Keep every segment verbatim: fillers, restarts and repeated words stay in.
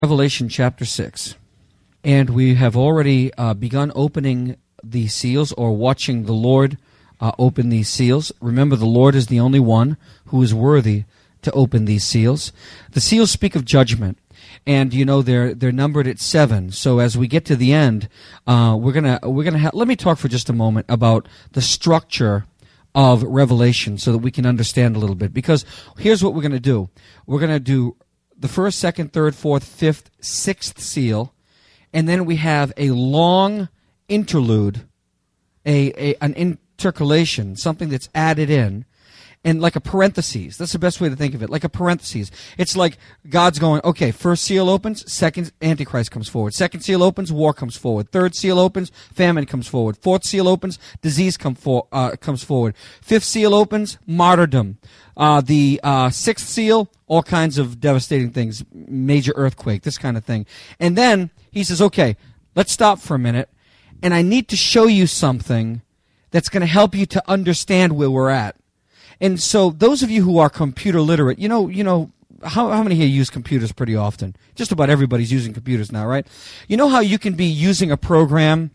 Revelation chapter six. And we have already uh, begun opening the seals, or watching the Lord uh, open these seals. Remember, the Lord is the only one who is worthy to open these seals. The seals speak of judgment, and you know they're they're numbered at seven. So as we get to the end, uh, we're gonna we're gonna ha- let me talk for just a moment about the structure of Revelation, so that we can understand a little bit. Because here's what we're gonna do: we're gonna do the first, second, third, fourth, fifth, sixth seal, and then we have a long interlude, a, a an intercalation, something that's added in, and like a parentheses. That's the best way to think of it, like a parentheses. It's like God's going, okay, first seal opens, second, Antichrist comes forward. Second seal opens, war comes forward. Third seal opens, famine comes forward. Fourth seal opens, disease come for, uh, comes forward. Fifth seal opens, martyrdom. Uh, the uh, sixth seal, all kinds of devastating things, major earthquake, this kind of thing. And then he says, okay, let's stop for a minute, and I need to show you something that's going to help you to understand where we're at. And so those of you who are computer literate, you know, you know, how, how many here use computers pretty often? Just about everybody's using computers now, right? You know how you can be using a program,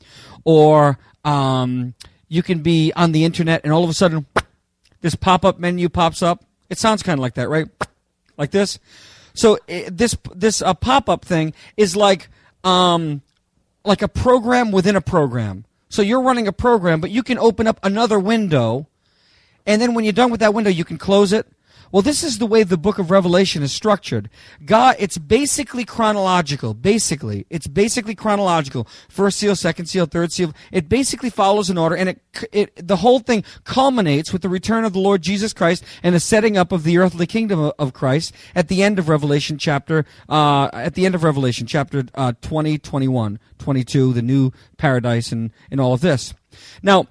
or um, you can be on the internet, and all of a sudden, this pop-up menu pops up. It sounds kind of like that, right? Like this. So uh, this this uh, pop-up thing is like um, like a program within a program. So you're running a program, but you can open up another window, and then when you're done with that window, you can close it. Well, this is the way the book of Revelation is structured. God, it's basically chronological. Basically, it's basically chronological. First seal, second seal, third seal. It basically follows an order, and it, it the whole thing culminates with the return of the Lord Jesus Christ and the setting up of the earthly kingdom of, of Christ at the end of Revelation chapter. Uh, at the end of Revelation chapter uh, twenty, twenty-one, twenty-two, the new paradise, and and all of this. Now,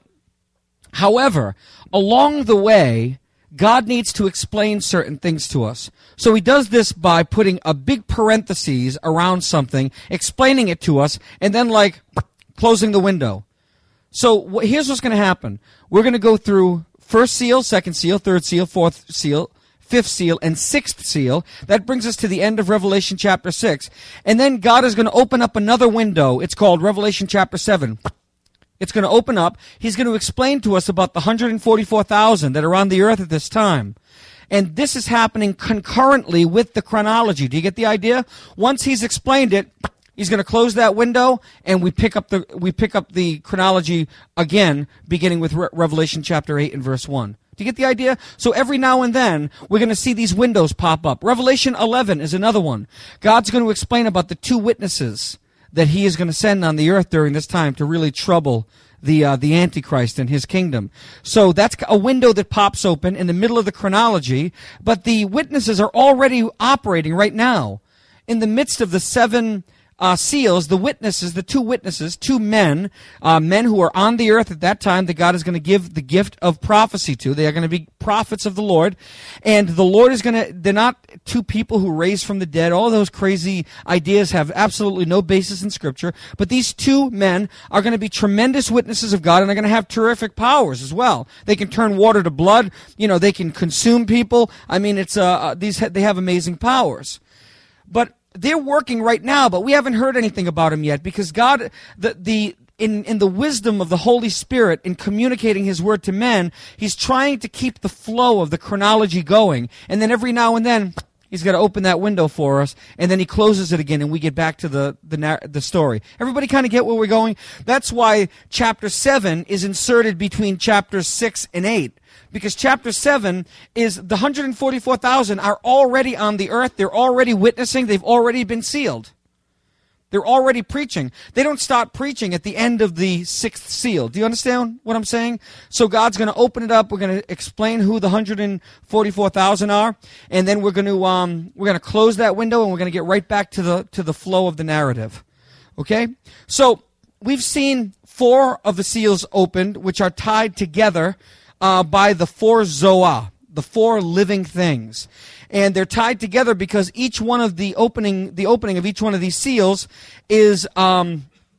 however, along the way, God needs to explain certain things to us. So he does this by putting a big parenthesis around something, explaining it to us, and then like closing the window. So wh- here's what's going to happen. We're going to go through first seal, second seal, third seal, fourth seal, fifth seal, and sixth seal. That brings us to the end of Revelation chapter six. And then God is going to open up another window. It's called Revelation chapter seven. It's going to open up. He's going to explain to us about the one hundred forty-four thousand that are on the earth at this time. And this is happening concurrently with the chronology. Do you get the idea? Once he's explained it, he's going to close that window, and we pick up the we pick up the chronology again, beginning with Re- Revelation chapter eight and verse one. Do you get the idea? So every now and then, we're going to see these windows pop up. Revelation eleven is another one. God's going to explain about the two witnesses that he is going to send on the earth during this time to really trouble the uh, the Antichrist and his kingdom. So that's a window that pops open in the middle of the chronology, but the witnesses are already operating right now. In the midst of the seven uh, seals, the witnesses, the two witnesses, two men, uh, men who are on the earth at that time that God is going to give the gift of prophecy to. They are going to be prophets of the Lord, and the Lord is going to, they're not two people who raised from the dead. All those crazy ideas have absolutely no basis in Scripture, but these two men are going to be tremendous witnesses of God, and they're going to have terrific powers as well. They can turn water to blood. You know, they can consume people. I mean, it's uh, these they have amazing powers. But they're working right now, but we haven't heard anything about them yet, because God, the the in in the wisdom of the Holy Spirit in communicating his word to men, he's trying to keep the flow of the chronology going, and then every now and then he's got to open that window for us, and then he closes it again, and we get back to the the the story. Everybody kind of get where we're going? That's why chapter seven is inserted between chapters six and eight. Because chapter seven is the one hundred forty-four thousand are already on the earth. They're already witnessing. They've already been sealed. They're already preaching. They don't start preaching at the end of the sixth seal. Do you understand what I'm saying? So God's going to open it up. We're going to explain who the one hundred forty-four thousand are, and then we're going to um, we're going to close that window, and we're going to get right back to the to the flow of the narrative. Okay? So we've seen four of the seals opened, which are tied together Uh, by the four Zoa, the four living things. And they're tied together because each one of the opening, the opening of each one of these seals is um,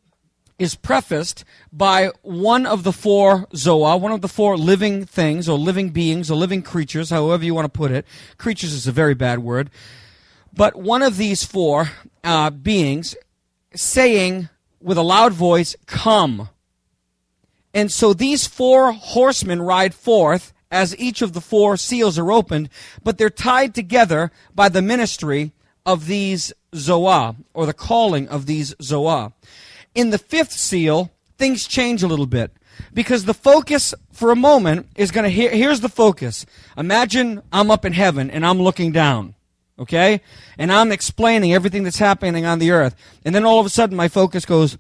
is prefaced by one of the four Zoa, one of the four living things, or living beings, or living creatures, however you want to put it. Creatures is a very bad word. but one of these four uh, beings saying with a loud voice, "Come." And so these four horsemen ride forth as each of the four seals are opened, but they're tied together by the ministry of these Zoah, or the calling of these Zoah. In the fifth seal, things change a little bit, because the focus for a moment is going to, here, here's the focus. Imagine I'm up in heaven and I'm looking down, okay? And I'm explaining everything that's happening on the earth. And then all of a sudden my focus goes,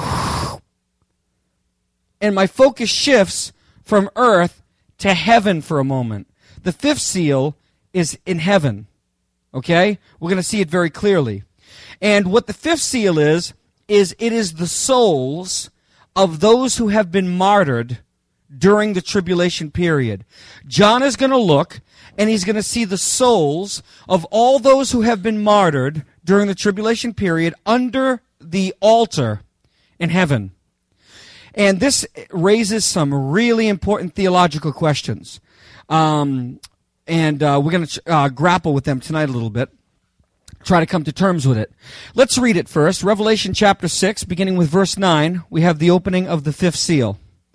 and my focus shifts from earth to heaven for a moment. The fifth seal is in heaven, okay? We're going to see it very clearly. And what the fifth seal is, is it is the souls of those who have been martyred during the tribulation period. John is going to look, and he's going to see the souls of all those who have been martyred during the tribulation period under the altar in heaven. And this raises some really important theological questions. Um, and uh, we're going to uh, grapple with them tonight a little bit. Try to come to terms with it. Let's read it first. Revelation chapter six, beginning with verse nine, we have the opening of the fifth seal.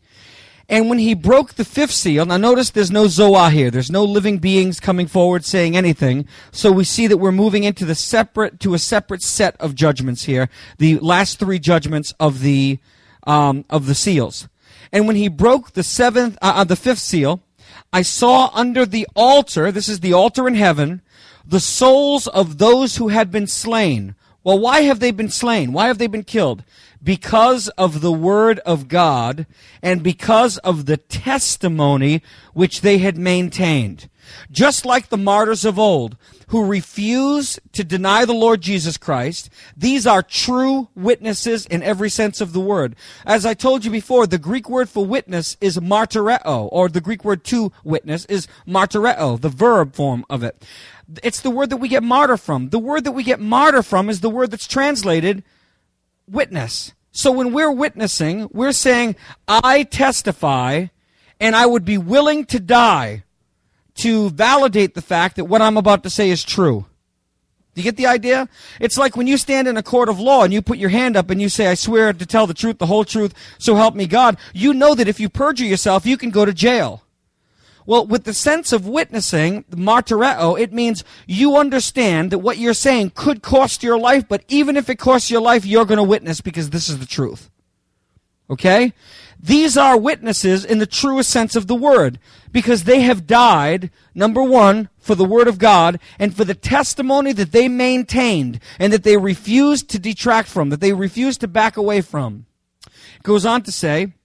And when he broke the fifth seal, now notice there's no Zoah here. There's no living beings coming forward saying anything. So we see that we're moving into the separate, to a separate set of judgments here. The last three judgments of the Um, of the seals. And when he broke the seventh, uh, the fifth seal, I saw under the altar, this is the altar in heaven, the souls of those who had been slain. Well, why have they been slain? Why have they been killed? Because of the word of God and because of the testimony which they had maintained. Just like the martyrs of old, who refuse to deny the Lord Jesus Christ, these are true witnesses in every sense of the word. As I told you before, the Greek word for witness is martyreo, or the Greek word to witness is martyreo, the verb form of it. It's the word that we get martyr from. The word that we get martyr from is the word that's translated witness. So when we're witnessing, we're saying, I testify, and I would be willing to die to validate the fact that what I'm about to say is true. Do you get the idea? It's like when you stand in a court of law and you put your hand up and you say, I swear to tell the truth, the whole truth, so help me God. You know that if you perjure yourself, you can go to jail. Well, with the sense of witnessing, martyreo, it means you understand that what you're saying could cost your life, but even if it costs your life, you're going to witness because this is the truth. Okay? These are witnesses in the truest sense of the word, because they have died, number one, for the word of God, and for the testimony that they maintained, and that they refused to detract from, that they refused to back away from. It goes on to say,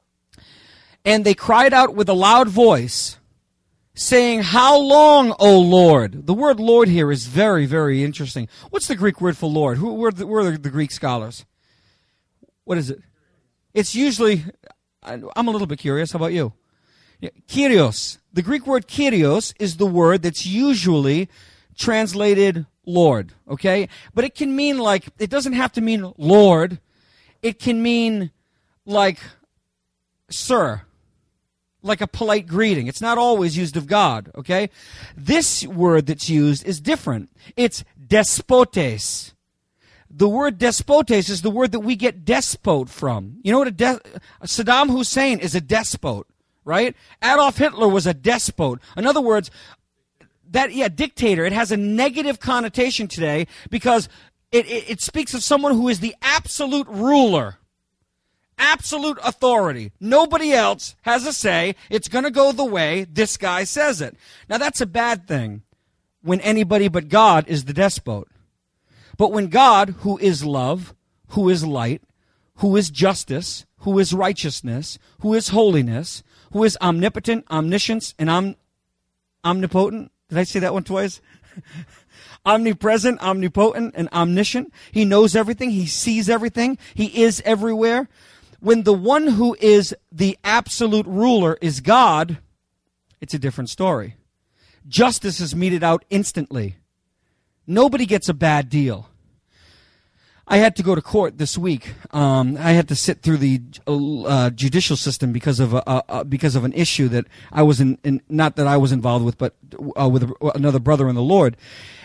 and they cried out with a loud voice, saying, how long, O Lord? The word Lord here is very, very interesting. What's the Greek word for Lord? Who were the, who are the Greek scholars? What is it? It's usually, I'm a little bit curious. How about you? Yeah, Kyrios. The Greek word Kyrios is the word that's usually translated Lord, okay? But it can mean like, it doesn't have to mean Lord. It can mean like, sir, like a polite greeting. It's not always used of God, okay? This word that's used is different. It's despotes. The word despotes is the word that we get despot from. You know what a de- Saddam Hussein is a despot, right? Adolf Hitler was a despot. In other words, that yeah, dictator, it has a negative connotation today because it, it, it speaks of someone who is the absolute ruler, absolute authority. Nobody else has a say. It's going to go the way this guy says it. Now that's a bad thing when anybody but God is the despot. But when God, who is love, who is light, who is justice, who is righteousness, who is holiness, who is omnipotent, omniscience, and om- omnipotent. Did I say that one twice? Omnipresent, omnipotent, and omniscient. He knows everything. He sees everything. He is everywhere. When the one who is the absolute ruler is God, it's a different story. Justice is meted out instantly. Nobody gets a bad deal. I had to go to court this week. Um, I had to sit through the uh, judicial system because of a, uh, because of an issue that I was in, in, not that I was involved with, but uh, with a, another brother in the Lord.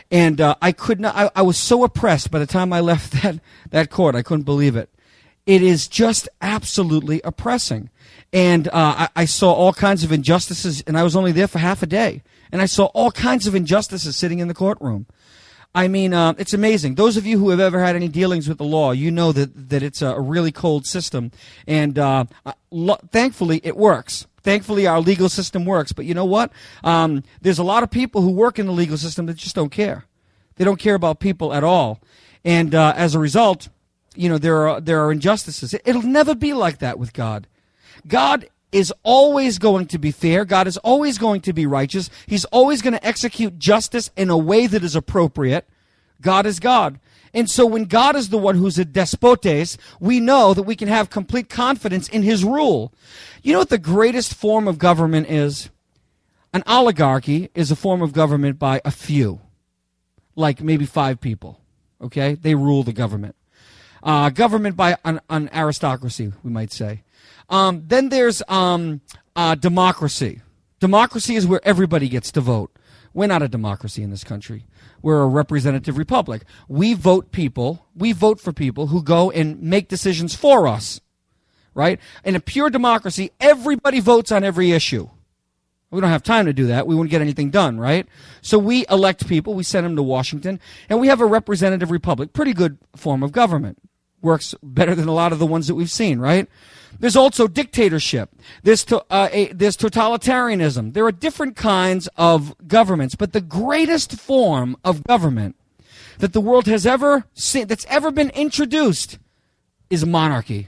And uh, I could not, I, I was so oppressed by the time I left that, that court. I couldn't believe it. It is just absolutely oppressing. And uh, I, I saw all kinds of injustices, and I was only there for half a day. And I saw all kinds of injustices sitting in the courtroom. I mean, uh, it's amazing. Those of you who have ever had any dealings with the law, you know that, that it's a, a really cold system. And uh, lo- thankfully, it works. Thankfully, our legal system works. But you know what? Um, there's a lot of people who work in the legal system that just don't care. They don't care about people at all. And uh, as a result, you know, there are there are injustices. It'll never be like that with God. God is always going to be fair. God is always going to be righteous. He's always going to execute justice in a way that is appropriate. God is God. And so when God is the one who's a despotes, we know that we can have complete confidence in his rule. You know what the greatest form of government is? An oligarchy is a form of government by a few, like maybe five people. Okay? They rule the government. Uh, government by an, an aristocracy, we might say. Um, then there's um, uh, democracy. Democracy is where everybody gets to vote. We're not a democracy in this country. We're a representative republic. We vote people, we vote for people who go and make decisions for us, right? In a pure democracy, everybody votes on every issue. We don't have time to do that. We wouldn't get anything done, right? So we elect people, we send them to Washington, and we have a representative republic. Pretty good form of government. Works better than a lot of the ones that we've seen, right? There's also dictatorship. There's, to, uh, a, there's totalitarianism. There are different kinds of governments, but the greatest form of government that the world has ever seen, that's ever been introduced, is monarchy.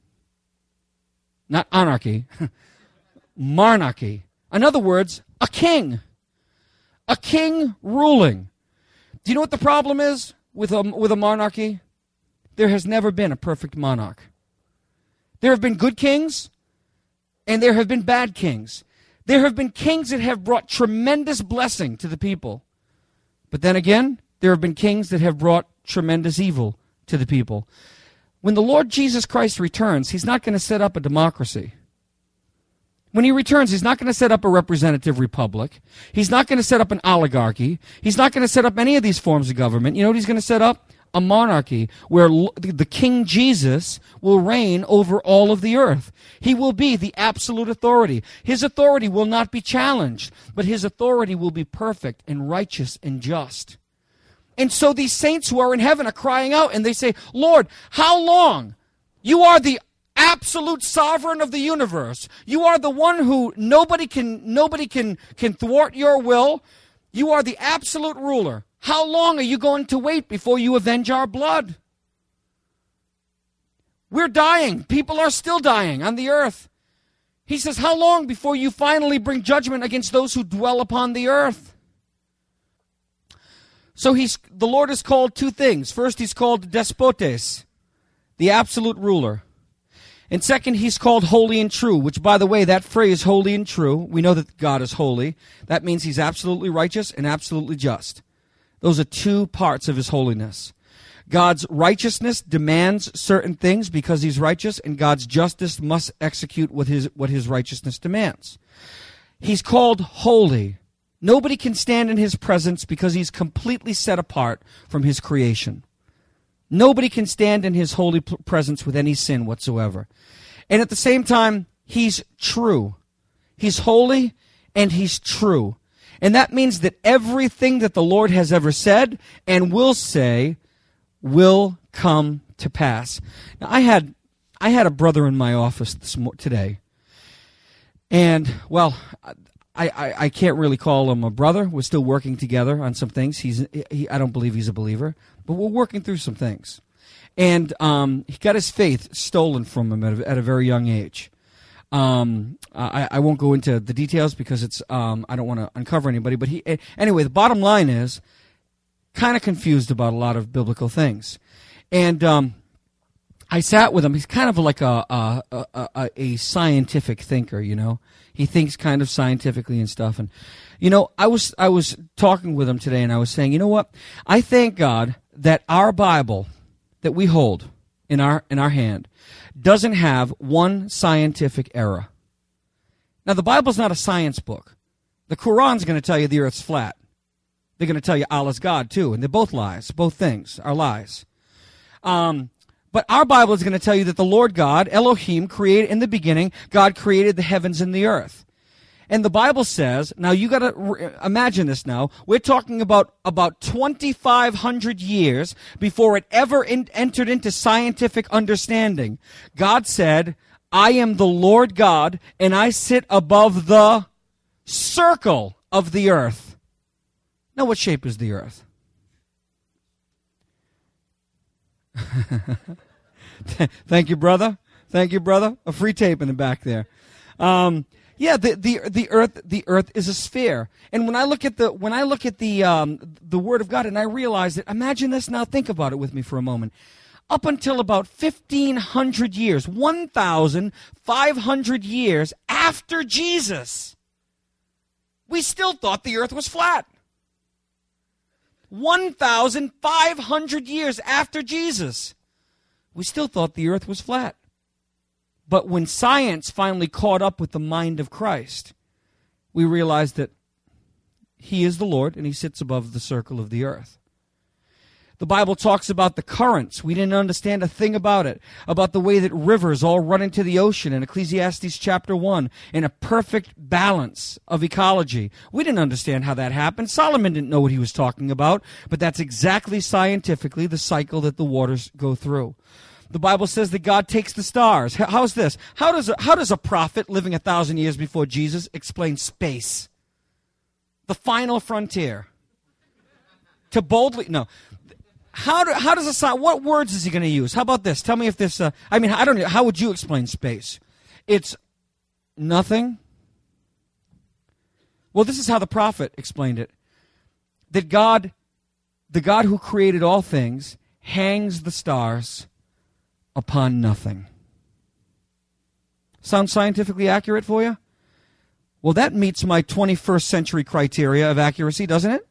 Not anarchy. Monarchy. In other words, a king. A king ruling. Do you know what the problem is with a, with a monarchy? There has never been a perfect monarch. There have been good kings, and there have been bad kings. There have been kings that have brought tremendous blessing to the people. But then again, there have been kings that have brought tremendous evil to the people. When the Lord Jesus Christ returns, he's not going to set up a democracy. When he returns, he's not going to set up a representative republic. He's not going to set up an oligarchy. He's not going to set up any of these forms of government. You know what he's going to set up? A monarchy where the King Jesus will reign over all of the earth. He will be the absolute authority. His authority will not be challenged, but his authority will be perfect and righteous and just. And so these saints who are in heaven are crying out and they say, Lord, how long? You are the absolute sovereign of the universe. You are the one who nobody can, nobody can, can thwart your will. You are the absolute ruler. How long are you going to wait before you avenge our blood? We're dying. People are still dying on the earth. He says, how long before you finally bring judgment against those who dwell upon the earth? So he's, the Lord is called two things. First, he's called despotes, the absolute ruler. And second, he's called holy and true, which, by the way, that phrase, holy and true, we know that God is holy. That means he's absolutely righteous and absolutely just. Those are two parts of his holiness. God's righteousness demands certain things because he's righteous, and God's justice must execute what his, what his righteousness demands. He's called holy. Nobody can stand in his presence because he's completely set apart from his creation. Nobody can stand in his holy presence with any sin whatsoever. And at the same time, he's true. He's holy and he's true. And that means that everything that the Lord has ever said and will say will come to pass. Now, I had I had a brother in my office this mo- today. And, well, I, I, I can't really call him a brother. We're still working together on some things. He's he, I don't believe he's a believer, but we're working through some things. And um, he got his faith stolen from him at a, at a very young age. Um, I, I won't go into the details because it's um, I don't want to uncover anybody. But he anyway. The bottom line is kind of confused about a lot of biblical things, and um, I sat with him. He's kind of like a a, a a a scientific thinker, you know. He thinks kind of scientifically and stuff. And you know, I was I was talking with him today, and I was saying, you know what? I thank God that our Bible that we hold in our in our hand doesn't have one scientific error. Now, the Bible's not a science book. The Quran's going to tell you the earth's flat. They're going to tell you Allah's God, too, and they're both lies. Both things are lies. Um, but our Bible is going to tell you that the Lord God, Elohim, created in the beginning, God created the heavens and the earth. And the Bible says, now you got to re- imagine this now, we're talking about about twenty-five hundred years before it ever in, entered into scientific understanding. God said, I am the Lord God, and I sit above the circle of the earth. Now, what shape is the earth? Thank you, brother. Thank you, brother. A free tape in the back there. Um, yeah, the, the the earth the earth is a sphere. And when I look at the when I look at the um, the Word of God, and I realize that, imagine this now. Think about it with me for a moment. Up until about fifteen hundred years, one thousand five hundred years after Jesus, we still thought the earth was flat. one thousand five hundred years after Jesus, we still thought the earth was flat. But when science finally caught up with the mind of Christ, we realized that he is the Lord and he sits above the circle of the earth. The Bible talks about the currents. We didn't understand a thing about it, about the way that rivers all run into the ocean in Ecclesiastes chapter one in a perfect balance of ecology. We didn't understand how that happened. Solomon didn't know what he was talking about, but that's exactly scientifically the cycle that the waters go through. The Bible says that God takes the stars. How's this? How does a, how does a prophet living a thousand years before Jesus explain space? The final frontier. To boldly, no. How do, how does a science, what words is he going to use? How about this? Tell me if this, uh, I mean, I don't know, how would you explain space? It's nothing. Well, this is how the prophet explained it. That God, the God who created all things, hangs the stars upon nothing. Sound scientifically accurate for you? Well, that meets my twenty-first century criteria of accuracy, doesn't it?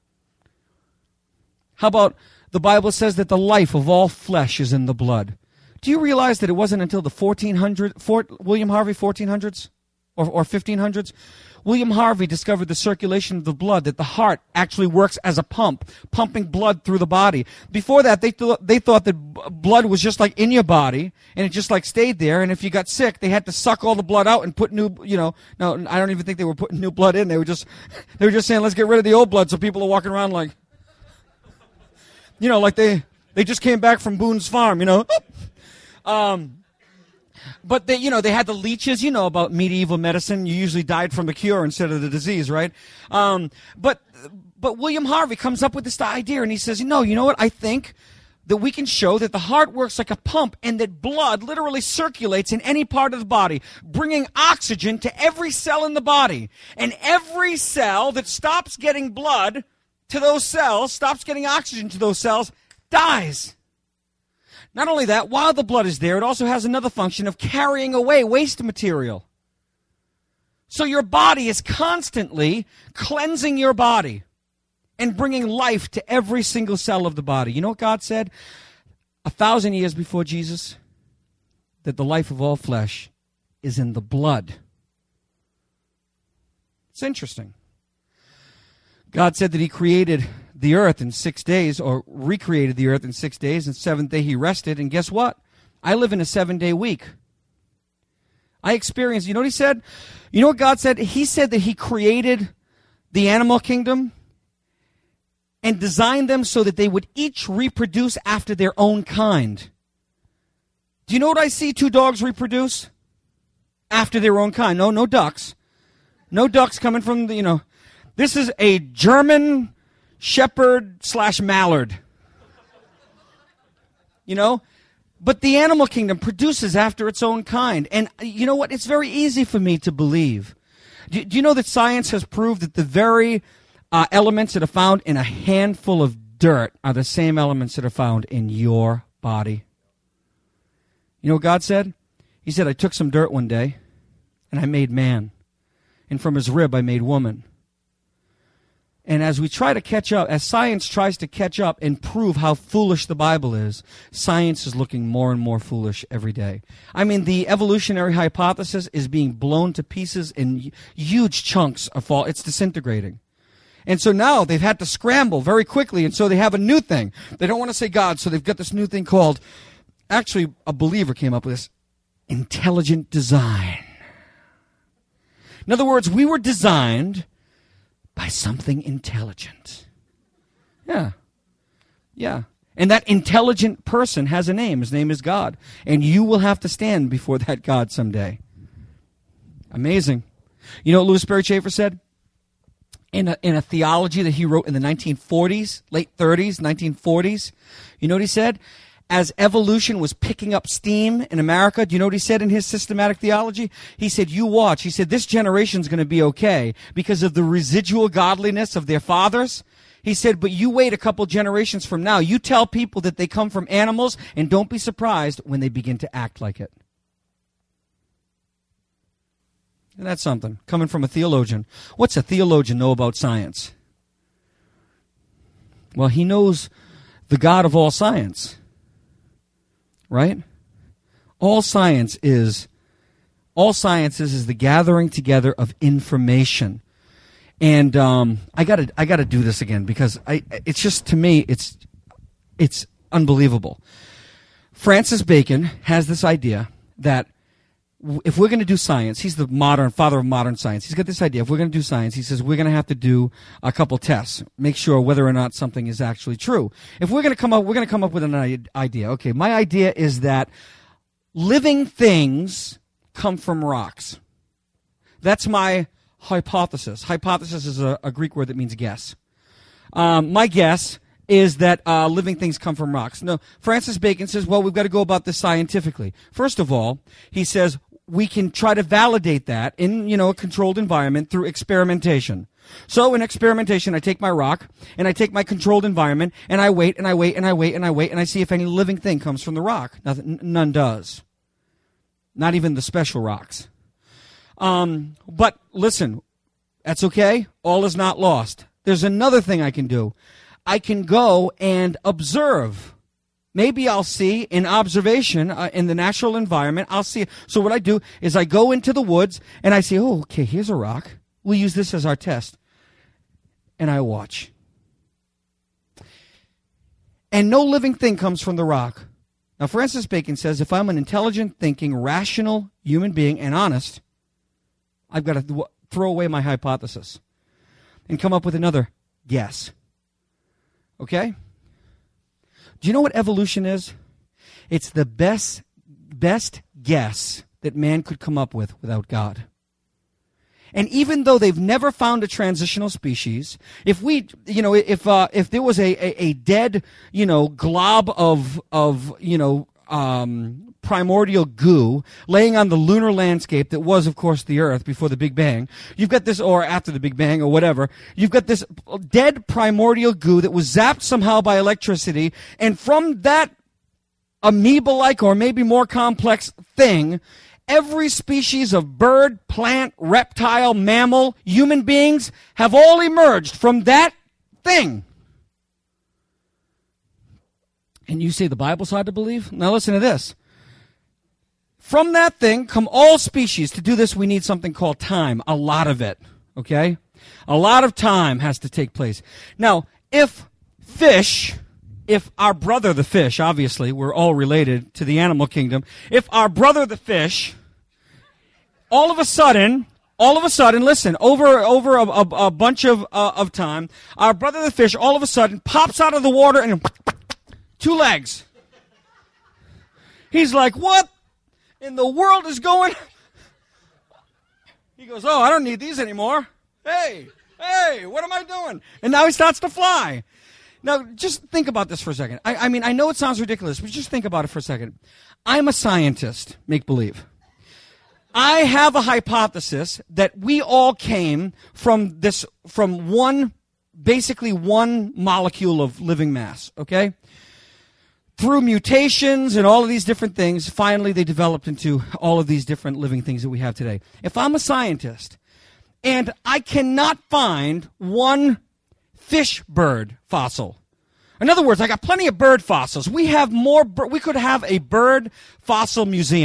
How about the Bible says that the life of all flesh is in the blood? Do you realize that it wasn't until the fourteen hundred, Fort, William Harvey fourteen hundreds or, or fifteen hundreds? William Harvey discovered the circulation of the blood, that the heart actually works as a pump, pumping blood through the body. Before that, they thought they thought that b- blood was just like in your body, and it just like stayed there. And if you got sick, they had to suck all the blood out and put new, you know. No, I don't even think they were putting new blood in. They were just, they were just saying, let's get rid of the old blood, so people are walking around like, you know, like they they just came back from Boone's Farm, you know. Um. But they, you know, they had the leeches. You know about medieval medicine. You usually died from the cure instead of the disease, right? Um, but but William Harvey comes up with this idea, and he says, no, you know what? I think that we can show that the heart works like a pump, and that blood literally circulates in any part of the body, bringing oxygen to every cell in the body. And every cell that stops getting blood to those cells, stops getting oxygen to those cells, dies. Not only that, while the blood is there, it also has another function of carrying away waste material. So your body is constantly cleansing your body and bringing life to every single cell of the body. You know what God said a thousand years before Jesus? That the life of all flesh is in the blood. It's interesting. God said that he created the earth in six days, or recreated the earth in six days, and seventh day he rested. And guess what? I live in a seven-day week. I experienced, you know what he said? You know what God said? He said that he created the animal kingdom and designed them so that they would each reproduce after their own kind. Do you know what I see two dogs reproduce? After their own kind. No, no ducks. No ducks coming from the, you know. This is a German shepherd slash mallard. You know? But the animal kingdom produces after its own kind. And you know what? It's very easy for me to believe. Do, do you know that science has proved that the very uh, elements that are found in a handful of dirt are the same elements that are found in your body? You know what God said? He said, I took some dirt one day, and I made man. And from his rib I made woman. And as we try to catch up, as science tries to catch up and prove how foolish the Bible is, science is looking more and more foolish every day. I mean, the evolutionary hypothesis is being blown to pieces in huge chunks of fall. It's disintegrating. And so now they've had to scramble very quickly, and so they have a new thing. They don't want to say God, so they've got this new thing called, actually a believer came up with this, intelligent design. In other words, we were designed by something intelligent. Yeah. Yeah. And that intelligent person has a name. His name is God. And you will have to stand before that God someday. Amazing. You know what Louis Sperry Chafer said? In a, in a theology that he wrote in the nineteen forties, late thirties, nineteen forties, you know what he said? As evolution was picking up steam in America, do you know what he said in his systematic theology? He said, you watch. He said, this generation's going to be okay because of the residual godliness of their fathers. He said, but you wait a couple generations from now. You tell people that they come from animals, and don't be surprised when they begin to act like it. And that's something, coming from a theologian. What's a theologian know about science? Well, he knows the God of all science. Right? All science is, all science is, is the gathering together of information. And um, I gotta, I gotta do this again because I, it's just, to me, it's, it's unbelievable. Francis Bacon has this idea that if we're going to do science, he's the modern father of modern science. He's got this idea. If we're going to do science, he says we're going to have to do a couple tests, make sure whether or not something is actually true. If we're going to come up, we're going to come up with an idea. Okay, my idea is that living things come from rocks. That's my hypothesis. Hypothesis is a, a Greek word that means guess. Um, my guess is that uh, living things come from rocks. No, Francis Bacon says, well, we've got to go about this scientifically. First of all, he says we can try to validate that in, you know, a controlled environment through experimentation. So in experimentation, I take my rock and I take my controlled environment and I wait and I wait and I wait and I wait and I see if any living thing comes from the rock. Nothing, none does. Not even the special rocks. Um, but listen, that's okay. All is not lost. There's another thing I can do. I can go and observe. Maybe I'll see in observation uh, in the natural environment, I'll see. So what I do is I go into the woods and I say, oh, okay, here's a rock. We'll use this as our test. And I watch. And no living thing comes from the rock. Now, Francis Bacon says if I'm an intelligent, thinking, rational human being and honest, I've got to th- throw away my hypothesis and come up with another guess. Okay? Do you know what evolution is? It's the best best guess that man could come up with without God. And even though they've never found a transitional species, if we, you know, if uh, if there was a, a, a dead, you know, glob of of you know um, primordial goo laying on the lunar landscape that was, of course, the Earth before the Big Bang, you've got this, or after the Big Bang, or whatever, you've got this dead primordial goo that was zapped somehow by electricity, and from that amoeba-like or maybe more complex thing, every species of bird, plant, reptile, mammal, human beings have all emerged from that thing. And you say the Bible's hard to believe? Now listen to this. From that thing come all species. To do this, we need something called time. A lot of it. Okay? A lot of time has to take place. Now, if fish, if our brother the fish, obviously, we're all related to the animal kingdom, if our brother the fish, all of a sudden, all of a sudden, listen, over over a, a, a bunch of uh, of time, our brother the fish all of a sudden pops out of the water and two legs. He's like, what in the world is going? He goes, oh, I don't need these anymore. Hey, hey, what am I doing? And now he starts to fly. Now, just think about this for a second. I, I mean, I know it sounds ridiculous, but just think about it for a second. I'm a scientist, make believe. I have a hypothesis that we all came from this, from one, basically one molecule of living mass, okay? Through mutations and all of these different things, finally they developed into all of these different living things that we have today. If I'm a scientist and I cannot find one fish bird fossil, in other words, I got plenty of bird fossils. We have more, we could have a bird fossil museum.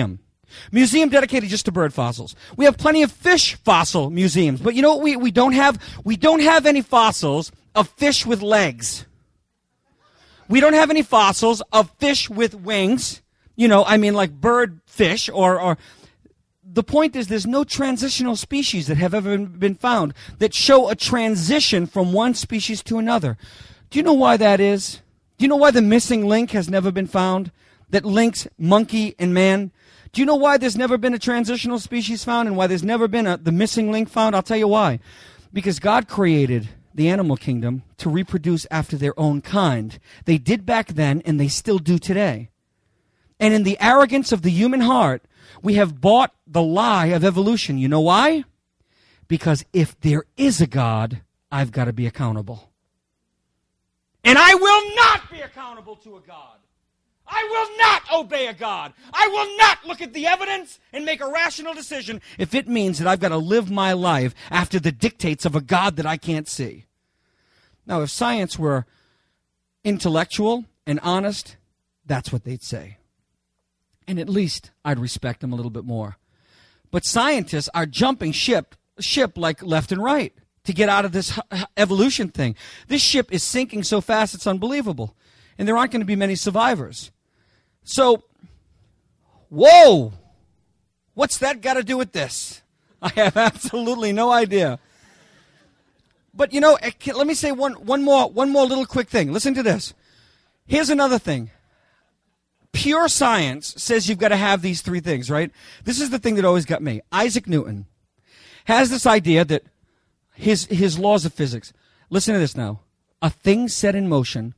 Museum dedicated just to bird fossils. We have plenty of fish fossil museums, but you know what we, we don't have? We don't have any fossils of fish with legs. We don't have any fossils of fish with wings. You know, I mean like bird fish or, or the point is there's no transitional species that have ever been found that show a transition from one species to another. Do you know why that is? Do you know why the missing link has never been found that links monkey and man? Do you know why there's never been a transitional species found and why there's never been a, the missing link found? I'll tell you why. Because God created the animal kingdom to reproduce after their own kind. They did back then and they still do today. And in the arrogance of the human heart, we have bought the lie of evolution. You know why? Because if there is a God, I've got to be accountable. And I will not be accountable to a God. I will not obey a God. I will not look at the evidence and make a rational decision if it means that I've got to live my life after the dictates of a God that I can't see. Now, if science were intellectual and honest, that's what they'd say. And at least I'd respect them a little bit more. But scientists are jumping ship, ship like left and right to get out of this evolution thing. This ship is sinking so fast it's unbelievable. And there aren't going to be many survivors. So, whoa! What's that got to do with this? I have absolutely no idea. But you know, let me say one, one more, one more little quick thing. Listen to this. Here's another thing. Pure science says you've got to have these three things, right? This is the thing that always got me. Isaac Newton has this idea that his his laws of physics. Listen to this now. A thing set in motion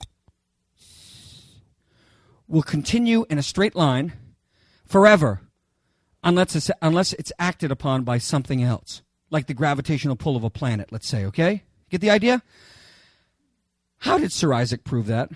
will continue in a straight line forever unless it's, unless it's acted upon by something else, like the gravitational pull of a planet, let's say, okay? Get the idea? How did Sir Isaac prove that?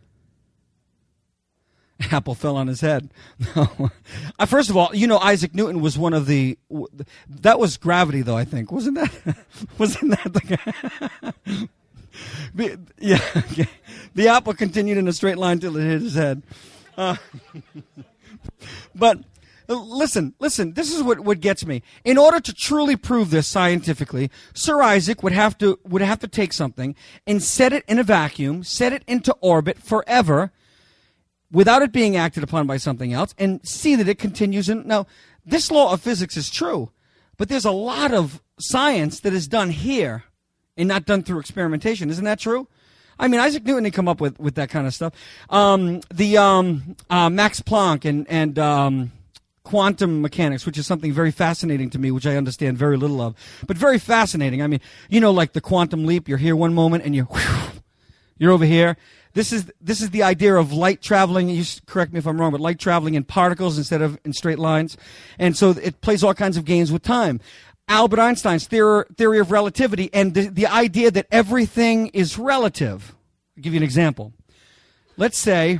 Apple fell on his head. No. Uh, first of all, you know Isaac Newton was one of the... That was gravity, though, I think. Wasn't that... Wasn't that the... the yeah, okay. The apple continued in a straight line till it hit his head. Uh, but listen, listen, this is what, what gets me. In order to truly prove this scientifically, Sir Isaac would have to would have to take something and set it in a vacuum, set it into orbit forever, without it being acted upon by something else, and see that it continues. In, now, this law of physics is true, but there's a lot of science that is done here and not done through experimentation. Isn't that true? I mean, Isaac Newton didn't come up with, with that kind of stuff. Um, the um, uh, Max Planck and, and um, quantum mechanics, which is something very fascinating to me, which I understand very little of, but very fascinating. I mean, you know, like the quantum leap, you're here one moment and you're, whew, you're over here. This is this is the idea of light traveling. You correct me if I'm wrong, but light traveling in particles instead of in straight lines. And so it plays all kinds of games with time. Albert Einstein's theory, theory of relativity and the, the idea that everything is relative. I'll give you an example. Let's say,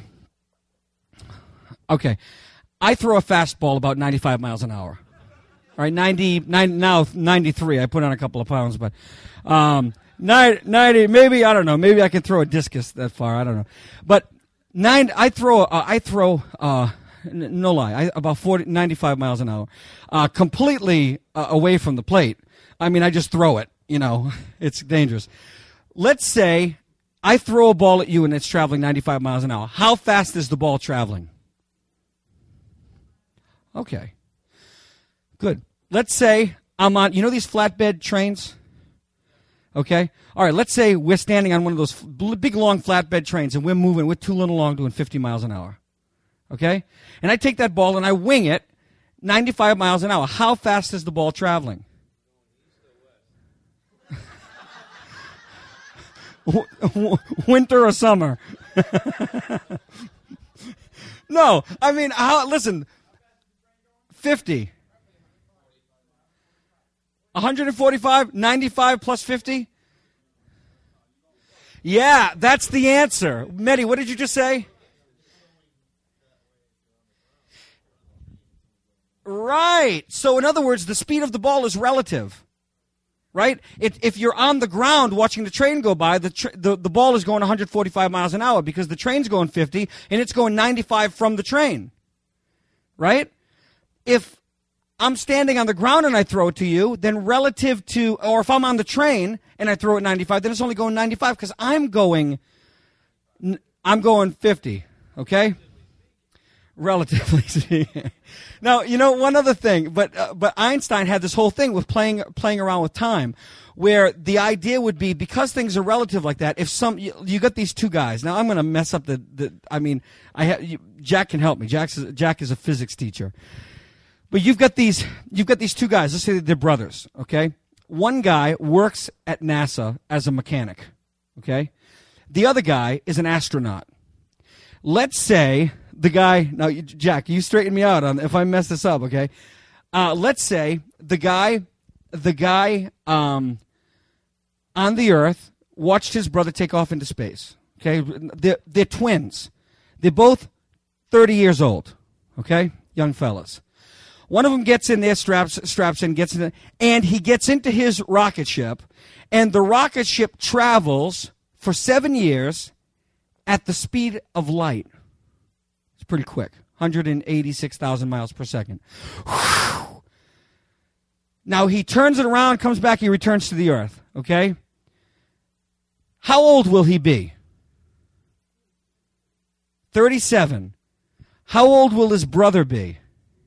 okay, I throw a fastball about ninety-five miles an hour. All right, ninety, nine, now ninety-three. I put on a couple of pounds, but um, ninety, maybe, I don't know. Maybe I can throw a discus that far. I don't know. But nine, I throw, uh, I throw, uh, no lie, I, about forty, ninety-five miles an hour, uh, completely uh, away from the plate. I mean, I just throw it, you know, it's dangerous. Let's say I throw a ball at you and it's traveling ninety-five miles an hour. How fast is the ball traveling? Okay. Good. Let's say I'm on, you know these flatbed trains? Okay? All right, let's say we're standing on one of those big, long flatbed trains and we're moving, we're tooling along doing fifty miles an hour. Okay? And I take that ball and I wing it ninety-five miles an hour. How fast is the ball traveling? Winter or summer? No, I mean, how, listen, fifty. one forty-five, ninety-five plus fifty? Yeah, that's the answer. Mehdi, what did you just say? Right. So in other words, the speed of the ball is relative. Right? If, if you're on the ground watching the train go by, the, tra- the the ball is going one forty-five miles an hour because the train's going fifty and it's going ninety-five from the train. Right? if I'm standing on the ground and I throw it to you, then relative to, or if I'm on the train and I throw it ninety-five, then it's only going ninety-five because I'm going, I'm going fifty, okay? Relatively. Now, you know, one other thing, but uh, but Einstein had this whole thing with playing playing around with time, where the idea would be, because things are relative like that, if some, you, you got these two guys. Now, I'm going to mess up the, the, I mean, I ha, you, Jack can help me. Jack's, Jack is a physics teacher. But you've got these, you've got these two guys. Let's say they're brothers, okay? One guy works at NASA as a mechanic, okay? The other guy is an astronaut. Let's say the guy, now, Jack, you straighten me out on if I mess this up, okay? Uh, let's say the guy, the guy um, on the Earth watched his brother take off into space, okay? They're, they're twins. They're both thirty years old, okay? Young fellas. One of them gets in there, straps, straps in, gets in, and he gets into his rocket ship, and the rocket ship travels for seven years at the speed of light. It's pretty quick, one hundred eighty-six thousand miles per second. Whew. Now he turns it around, comes back, he returns to the Earth, okay? How old will he be? thirty-seven. How old will his brother be?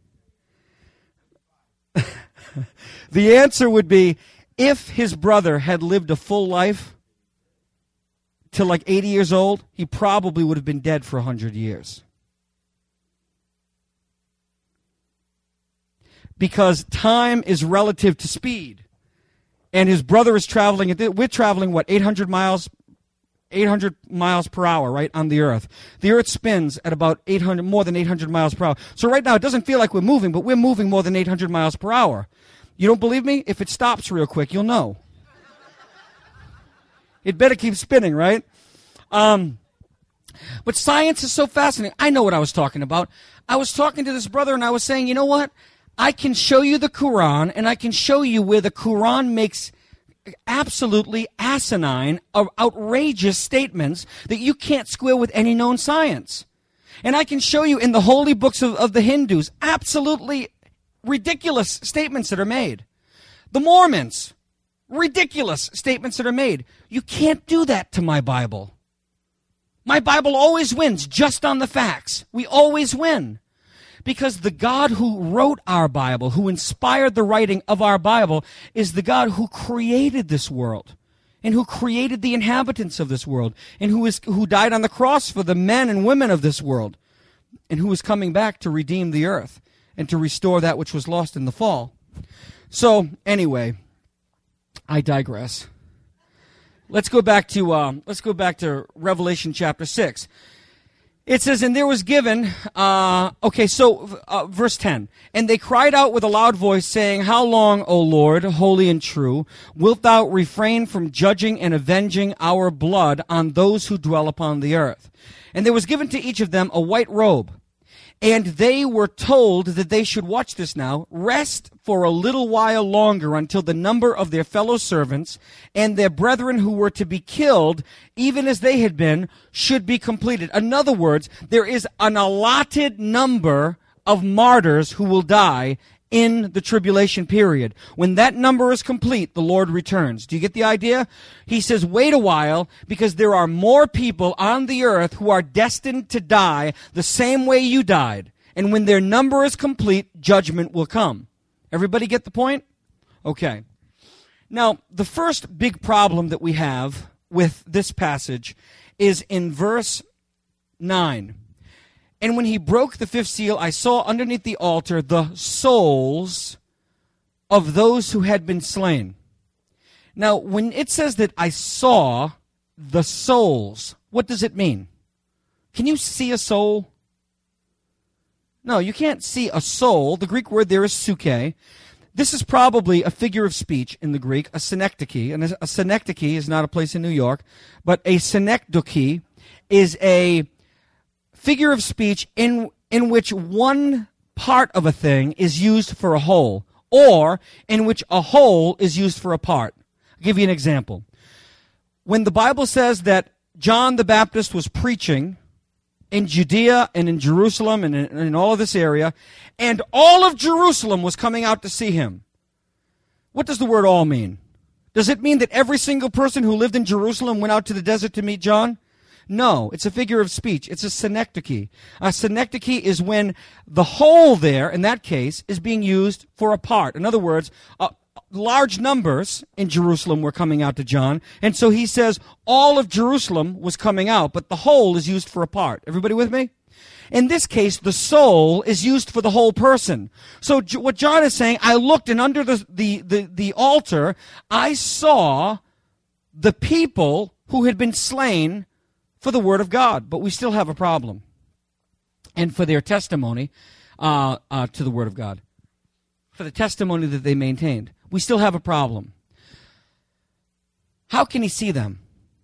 The answer would be, if his brother had lived a full life till like eighty years old, he probably would have been dead for one hundred years. Because time is relative to speed. And his brother is traveling, we're traveling, what, eight hundred miles, eight hundred miles per hour, right, on the Earth. The Earth spins at about eight hundred, more than eight hundred miles per hour. So right now it doesn't feel like we're moving, but we're moving more than eight hundred miles per hour. You don't believe me? If it stops real quick, you'll know. It better keep spinning, right? Um, but science is so fascinating. I know what I was talking about. I was talking to this brother and I was saying, you know what? I can show you the Quran, and I can show you where the Quran makes absolutely asinine or outrageous statements that you can't square with any known science. And I can show you in the holy books of, of the Hindus absolutely ridiculous statements that are made. The Mormons, ridiculous statements that are made. You can't do that to my Bible. My Bible always wins just on the facts. We always win. Because the God who wrote our Bible, who inspired the writing of our Bible, is the God who created this world and who created the inhabitants of this world and who is who died on the cross for the men and women of this world and who is coming back to redeem the earth and to restore that which was lost in the fall. So, anyway, I digress. Let's go back to uh, let's go back to Revelation chapter six. It says, and there was given, uh, okay, so uh, verse ten, and they cried out with a loud voice, saying, how long, O Lord, holy and true, wilt thou refrain from judging and avenging our blood on those who dwell upon the earth? And there was given to each of them a white robe. And they were told that they should, watch this now, rest for a little while longer until the number of their fellow servants and their brethren who were to be killed, even as they had been, should be completed. In other words, there is an allotted number of martyrs who will die in the tribulation period. When that number is complete, the Lord returns. Do you get the idea? He says, wait a while, because there are more people on the earth who are destined to die the same way you died. And when their number is complete, judgment will come. Everybody get the point? Okay. Now, the first big problem that we have with this passage is in verse nine. And when he broke the fifth seal, I saw underneath the altar the souls of those who had been slain. Now, when it says that I saw the souls, what does it mean? Can you see a soul? No, you can't see a soul. The Greek word there is suke. This is probably a figure of speech in the Greek, a synecdoche. And a synecdoche is not a place in New York, but a synecdoche is a figure of speech in in which one part of a thing is used for a whole, or in which a whole is used for a part. I'll give you an example. When the Bible says that John the Baptist was preaching in Judea and in Jerusalem and in, in all of this area, and all of Jerusalem was coming out to see him. What does the word all mean? Does it mean that every single person who lived in Jerusalem went out to the desert to meet John? No, it's a figure of speech. It's a synecdoche. A synecdoche is when the whole there, in that case, is being used for a part. In other words, uh, large numbers in Jerusalem were coming out to John, and so he says all of Jerusalem was coming out, but the whole is used for a part. Everybody with me? In this case, the soul is used for the whole person. So J- what John is saying, I looked, and under the, the, the, the altar, I saw the people who had been slain for the word of God, but we still have a problem. And for their testimony uh, uh, to the word of God, for the testimony that they maintained, we still have a problem. How can he see them?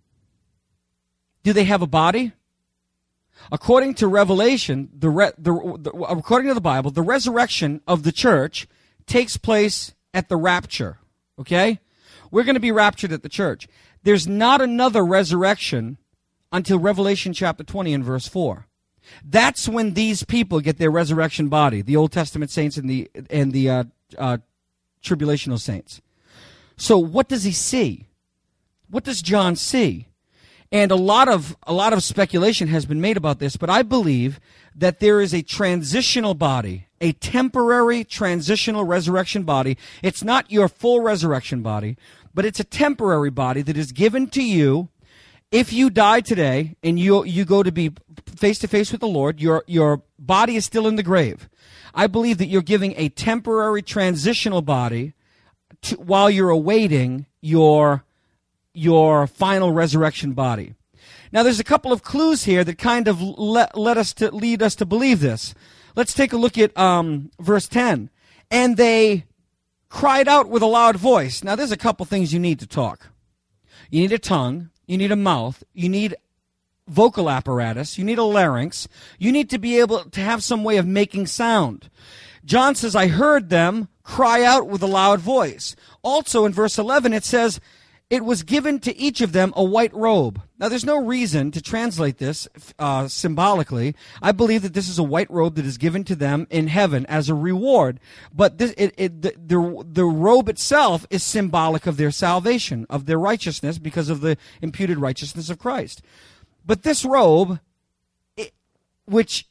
Do they have a body? According to Revelation, the, re- the, the according to the Bible, the resurrection of the church takes place at the rapture. Okay? We're going to be raptured at the church. There's not another resurrection until Revelation chapter twenty and verse four. That's when these people get their resurrection body, the Old Testament saints and the and the uh, uh, tribulational saints. So what does he see? What does John see? And a lot of a lot of speculation has been made about this, but I believe that there is a transitional body, a temporary transitional resurrection body. It's not your full resurrection body, but it's a temporary body that is given to you. If you die today and you you go to be face to face with the Lord, your your body is still in the grave. I believe that you're giving a temporary transitional body to, while you're awaiting your your final resurrection body. Now, there's a couple of clues here that kind of let, let us to lead us to believe this. Let's take a look at um, verse ten. And they cried out with a loud voice. Now, there's a couple things you need to talk. You need a tongue. You need a mouth. You need vocal apparatus. You need a larynx. You need to be able to have some way of making sound. John says, I heard them cry out with a loud voice. Also in verse eleven, it says, it was given to each of them a white robe. Now, there's no reason to translate this uh, symbolically. I believe that this is a white robe that is given to them in heaven as a reward. But this, it, it, the, the, the robe itself is symbolic of their salvation, of their righteousness, because of the imputed righteousness of Christ. But this robe, it, which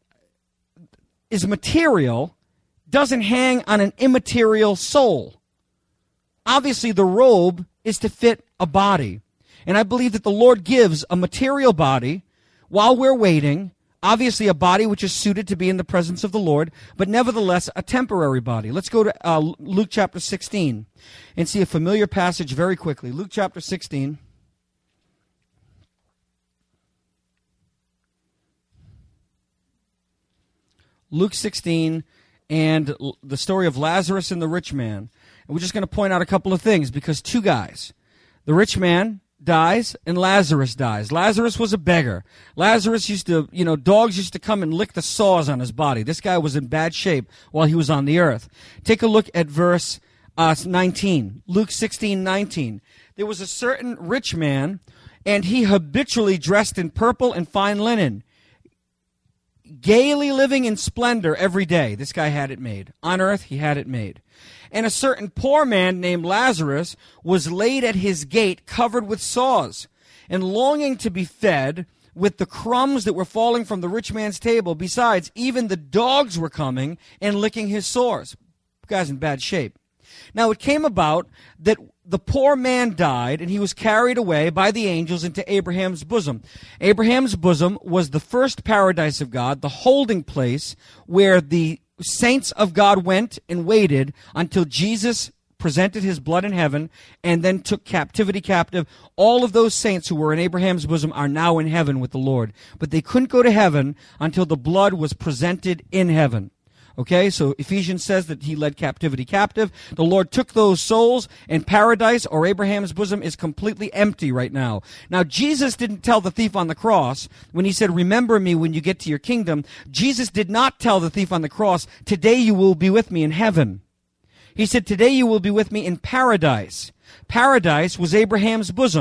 is material, doesn't hang on an immaterial soul. Obviously, the robe is to fit a body. And I believe that the Lord gives a material body while we're waiting, obviously a body which is suited to be in the presence of the Lord, but nevertheless a temporary body. Let's go to uh, Luke chapter sixteen and see a familiar passage very quickly. Luke chapter sixteen. Luke sixteen and the story of Lazarus and the rich man. And we're just going to point out a couple of things because two guys, the rich man dies and Lazarus dies. Lazarus was a beggar. Lazarus used to, you know, dogs used to come and lick the sores on his body. This guy was in bad shape while he was on the earth. Take a look at verse uh, nineteen, Luke sixteen nineteen. There was a certain rich man, and he habitually dressed in purple and fine linen, gaily living in splendor every day. This guy had it made. On earth, he had it made. And a certain poor man named Lazarus was laid at his gate, covered with sores, and longing to be fed with the crumbs that were falling from the rich man's table. Besides, even the dogs were coming and licking his sores. The guy's in bad shape. Now, it came about that the poor man died, and he was carried away by the angels into Abraham's bosom. Abraham's bosom was the first paradise of God, the holding place where the saints of God went and waited until Jesus presented his blood in heaven and then took captivity captive. All of those saints who were in Abraham's bosom are now in heaven with the Lord. But they couldn't go to heaven until the blood was presented in heaven. Okay, so Ephesians says that he led captivity captive. The Lord took those souls, and paradise, or Abraham's bosom, is completely empty right now. Now, Jesus didn't tell the thief on the cross, when he said, remember me when you get to your kingdom, Jesus did not tell the thief on the cross, today you will be with me in heaven. He said, today you will be with me in paradise. Paradise was Abraham's bosom.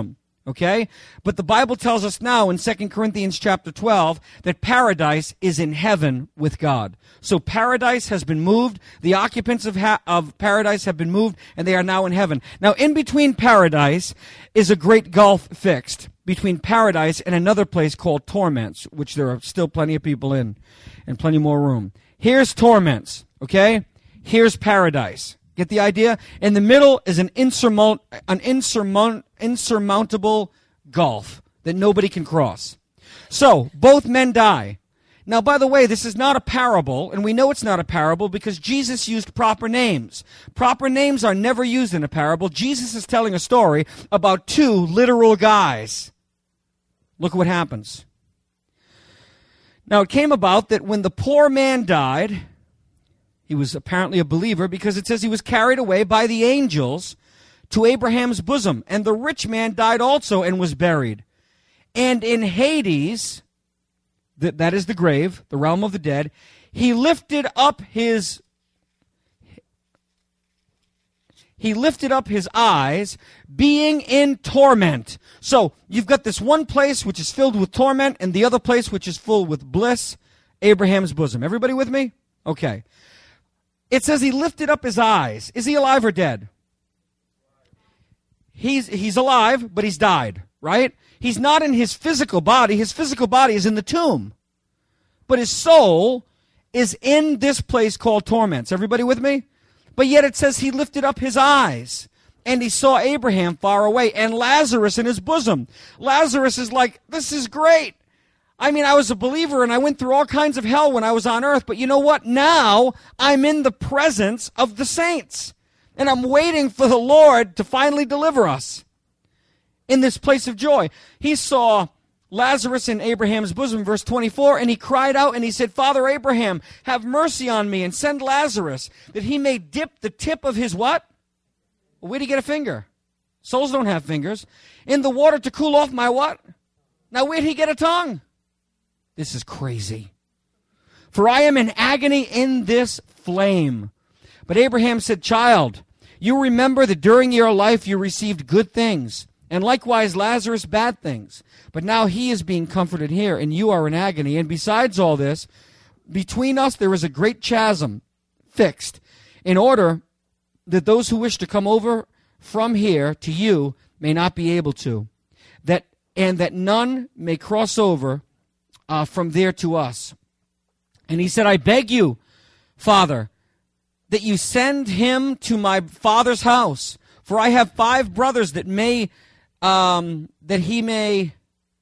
Okay? But the Bible tells us now in Second Corinthians chapter twelve that paradise is in heaven with God. So paradise has been moved. The occupants of, ha- of paradise have been moved, and they are now in heaven. Now, in between paradise is a great gulf fixed between paradise and another place called torments, which there are still plenty of people in and plenty more room. Here's torments, okay? Here's paradise. Get the idea? In the middle is an, insurmount, an insurmount, insurmountable gulf that nobody can cross. So, both men die. Now, by the way, this is not a parable, and we know it's not a parable because Jesus used proper names. Proper names are never used in a parable. Jesus is telling a story about two literal guys. Look what happens. Now, it came about that when the poor man died, he was apparently a believer because it says he was carried away by the angels to Abraham's bosom. And the rich man died also and was buried. And in Hades, that, that is the grave, the realm of the dead, he lifted up his he lifted up his eyes, being in torment. So you've got this one place which is filled with torment and the other place which is full with bliss, Abraham's bosom. Everybody with me? Okay. It says he lifted up his eyes. Is he alive or dead? He's, he's alive, but he's died, right? He's not in his physical body. His physical body is in the tomb. But his soul is in this place called torments. Everybody with me? But yet it says he lifted up his eyes, and he saw Abraham far away, and Lazarus in his bosom. Lazarus is like, this is great. I mean, I was a believer, and I went through all kinds of hell when I was on earth, but you know what? Now I'm in the presence of the saints, and I'm waiting for the Lord to finally deliver us in this place of joy. He saw Lazarus in Abraham's bosom, verse twenty-four, and he cried out and he said, Father Abraham, have mercy on me and send Lazarus that he may dip the tip of his what? Well, where'd he get a finger? Souls don't have fingers. In the water to cool off my what? Now where'd he get a tongue? This is crazy. For I am in agony in this flame. But Abraham said, Child, you remember that during your life you received good things, and likewise Lazarus bad things. But now he is being comforted here, and you are in agony. And besides all this, between us there is a great chasm fixed, in order that those who wish to come over from here to you may not be able to, that and that none may cross over uh, from there to us. And he said, I beg you, Father, that you send him to my father's house, for I have five brothers that may um, that he may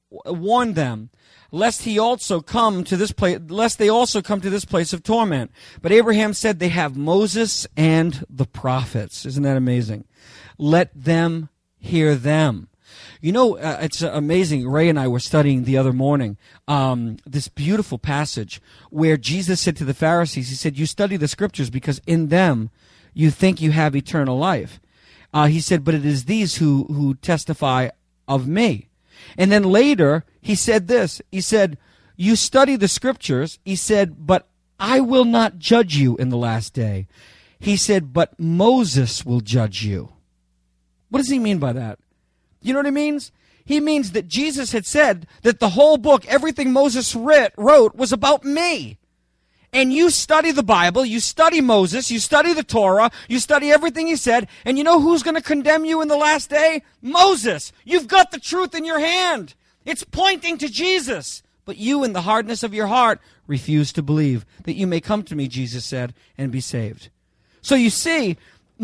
warn them, lest he also come to this place, lest they also come to this place of torment. But Abraham said, they have Moses and the prophets. Isn't that amazing? Let them hear them. You know, uh, it's uh, amazing. Ray and I were studying the other morning um, this beautiful passage where Jesus said to the Pharisees, he said, you study the scriptures because in them you think you have eternal life. Uh, he said, but it is these who, who testify of me. And then later, he said this. He said, you study the scriptures. He said, but I will not judge you in the last day. He said, but Moses will judge you. What does he mean by that? You know what he means? He means that Jesus had said that the whole book, everything Moses writ, wrote, was about me. And you study the Bible, you study Moses, you study the Torah, you study everything he said, and you know who's going to condemn you in the last day? Moses. You've got the truth in your hand. It's pointing to Jesus. But you, in the hardness of your heart, refuse to believe that you may come to me, Jesus said, and be saved. So you see,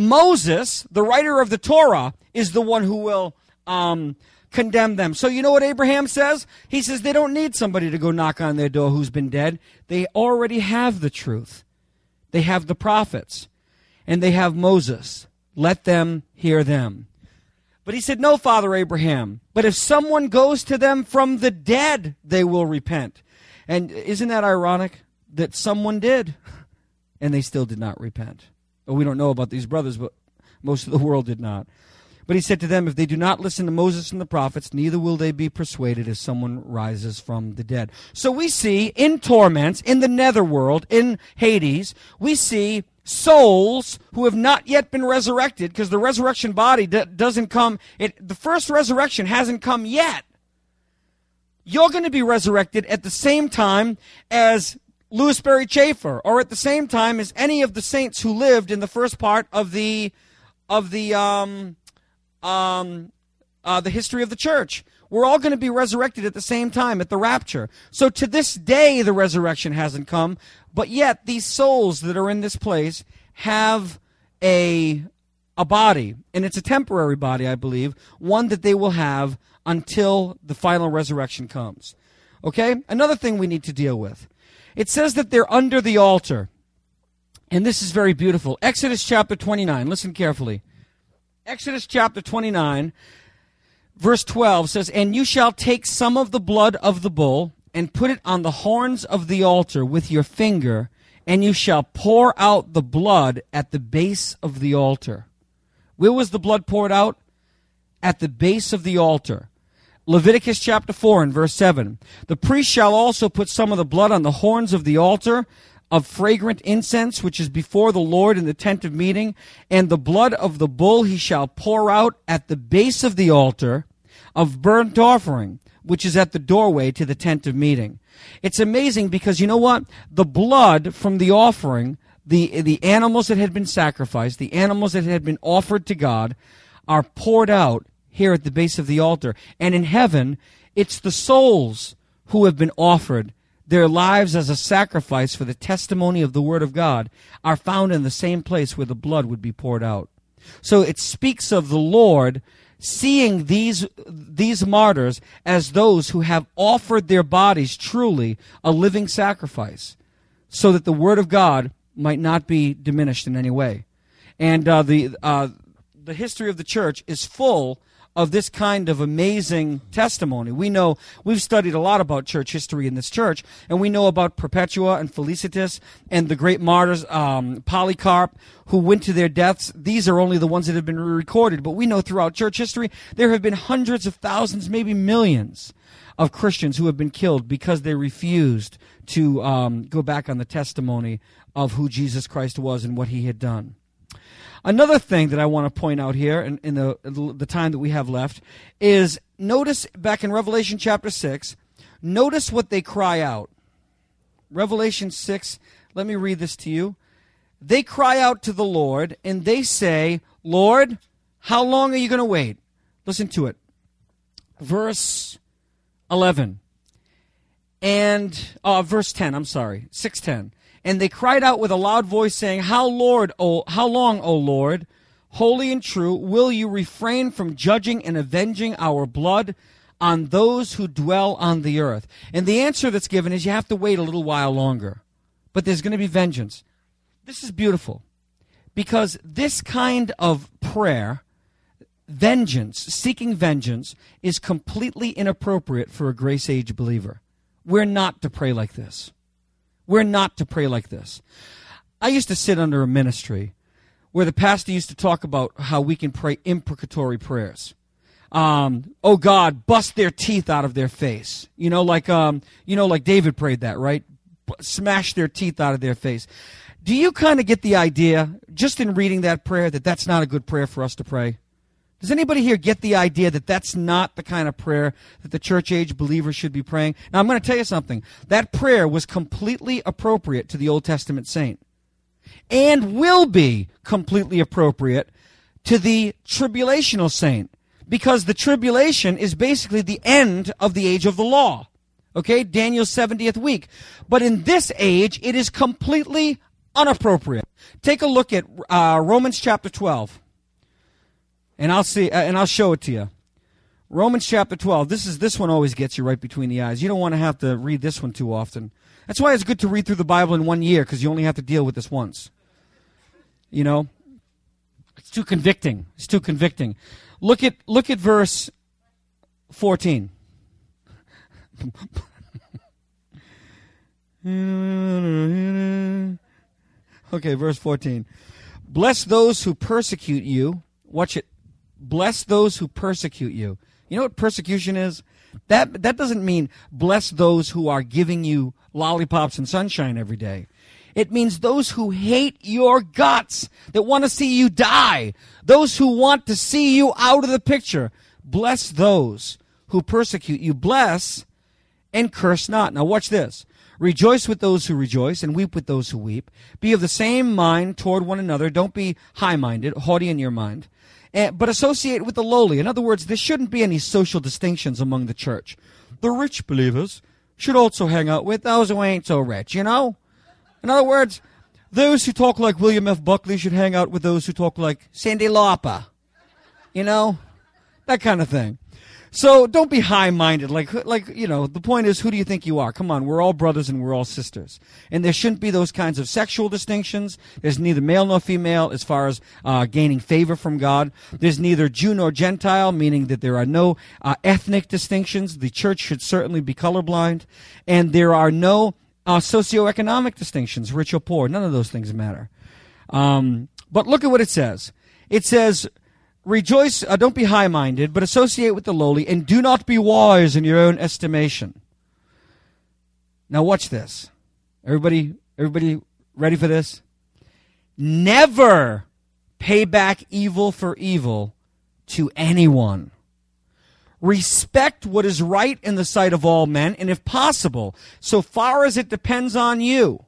Moses, the writer of the Torah, is the one who will um, condemn them. So you know what Abraham says? He says they don't need somebody to go knock on their door who's been dead. They already have the truth. They have the prophets. And they have Moses. Let them hear them. But he said, no, Father Abraham. But if someone goes to them from the dead, they will repent. And isn't that ironic that someone did? And they still did not repent. Well, we don't know about these brothers, but most of the world did not. But he said to them, if they do not listen to Moses and the prophets, neither will they be persuaded if someone rises from the dead. So we see in torments, in the netherworld, in Hades, we see souls who have not yet been resurrected, because the resurrection body d- doesn't come, it, the first resurrection hasn't come yet. You're going to be resurrected at the same time as Louis Berry Chafer, or at the same time as any of the saints who lived in the first part of the of the um, um, uh, the history of the church. We're all going to be resurrected at the same time at the rapture. So to this day, the resurrection hasn't come, but yet these souls that are in this place have a a body, and it's a temporary body, I believe, one that they will have until the final resurrection comes. Okay? Another thing we need to deal with. It says that they're under the altar. And this is very beautiful. Exodus chapter twenty-nine. Listen carefully. Exodus chapter twenty-nine, verse twelve says, "And you shall take some of the blood of the bull and put it on the horns of the altar with your finger, and you shall pour out the blood at the base of the altar." Where was the blood poured out? At the base of the altar. Leviticus chapter four and verse seven. "The priest shall also put some of the blood on the horns of the altar of fragrant incense, which is before the Lord in the tent of meeting, and the blood of the bull he shall pour out at the base of the altar of burnt offering, which is at the doorway to the tent of meeting." It's amazing because you know what? The blood from the offering, the, the animals that had been sacrificed, the animals that had been offered to God, are poured out here at the base of the altar. And in heaven, it's the souls who have been offered their lives as a sacrifice for the testimony of the Word of God are found in the same place where the blood would be poured out. So it speaks of the Lord seeing these, these martyrs as those who have offered their bodies truly a living sacrifice so that the Word of God might not be diminished in any way. And uh, the, uh, the history of the church is full of this kind of amazing testimony. We know, we've studied a lot about church history in this church, and we know about Perpetua and Felicitas and the great martyrs, um, Polycarp, who went to their deaths. These are only the ones that have been recorded, but we know throughout church history there have been hundreds of thousands, maybe millions of Christians who have been killed because they refused to um, go back on the testimony of who Jesus Christ was and what he had done. Another thing that I want to point out here in, in the, the time that we have left is notice back in Revelation chapter six, notice what they cry out. Revelation six, let me read this to you. They cry out to the Lord and they say, "Lord, how long are you going to wait?" Listen to it. Verse eleven. And, uh, verse ten, I'm sorry, six ten. "And they cried out with a loud voice, saying, How Lord, O how long, O Lord, holy and true, will you refrain from judging and avenging our blood on those who dwell on the earth?" And the answer that's given is you have to wait a little while longer. But there's going to be vengeance. This is beautiful because this kind of prayer, vengeance, seeking vengeance, is completely inappropriate for a grace age believer. We're not to pray like this. We're not to pray like this. I used to sit under a ministry where the pastor used to talk about how we can pray imprecatory prayers. Um, oh God, bust their teeth out of their face. You know, like um, you know, like David prayed that, right? B- smash their teeth out of their face. Do you kind of get the idea, just in reading that prayer, that that's not a good prayer for us to pray? Does anybody here get the idea that that's not the kind of prayer that the church age believer should be praying? Now, I'm going to tell you something. That prayer was completely appropriate to the Old Testament saint and will be completely appropriate to the tribulational saint because the tribulation is basically the end of the age of the law. Okay, Daniel's seventieth week. But in this age, it is completely unappropriate. Take a look at uh, Romans chapter twelve. And I'll see, uh, and I'll show it to you. Romans chapter twelve. This is this one always gets you right between the eyes. You don't want to have to read this one too often. That's why it's good to read through the Bible in one year, because you only have to deal with this once. You know, it's too convicting. It's too convicting. Look at look at verse fourteen. Okay, verse fourteen. "Bless those who persecute you." Watch it. "Bless those who persecute you." You know what persecution is? That that doesn't mean bless those who are giving you lollipops and sunshine every day. It means those who hate your guts, that want to see you die, those who want to see you out of the picture. Bless those who persecute you. Bless and curse not. Now watch this. Rejoice with those who rejoice and weep with those who weep. Be of the same mind toward one another. Don't be high-minded, haughty in your mind. And, but associate with the lowly. In other words, there shouldn't be any social distinctions among the church. The rich believers should also hang out with those who ain't so rich, you know? In other words, those who talk like William F. Buckley should hang out with those who talk like Cyndi Lauper. You know? That kind of thing. So don't be high-minded. Like, like you know, the point is, who do you think you are? Come on, we're all brothers and we're all sisters. And there shouldn't be those kinds of sexual distinctions. There's neither male nor female as far as uh, gaining favor from God. There's neither Jew nor Gentile, meaning that there are no uh, ethnic distinctions. The church should certainly be colorblind. And there are no uh, socioeconomic distinctions, rich or poor. None of those things matter. Um, but look at what it says. It says, rejoice, uh, don't be high-minded, but associate with the lowly, and do not be wise in your own estimation. Now watch this. Everybody, everybody ready for this? Never pay back evil for evil to anyone. Respect what is right in the sight of all men, and if possible, so far as it depends on you,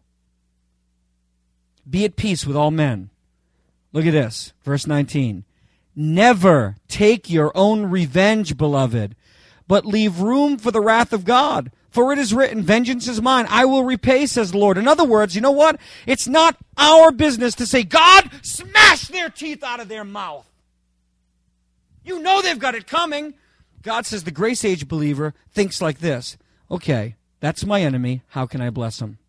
be at peace with all men. Look at this, verse nineteen. Never take your own revenge, beloved, but leave room for the wrath of God. For it is written, vengeance is mine, I will repay, says the Lord. In other words, you know what? It's not our business to say, God, smash their teeth out of their mouth. You know they've got it coming. God says the grace age believer thinks like this. Okay, that's my enemy. How can I bless him?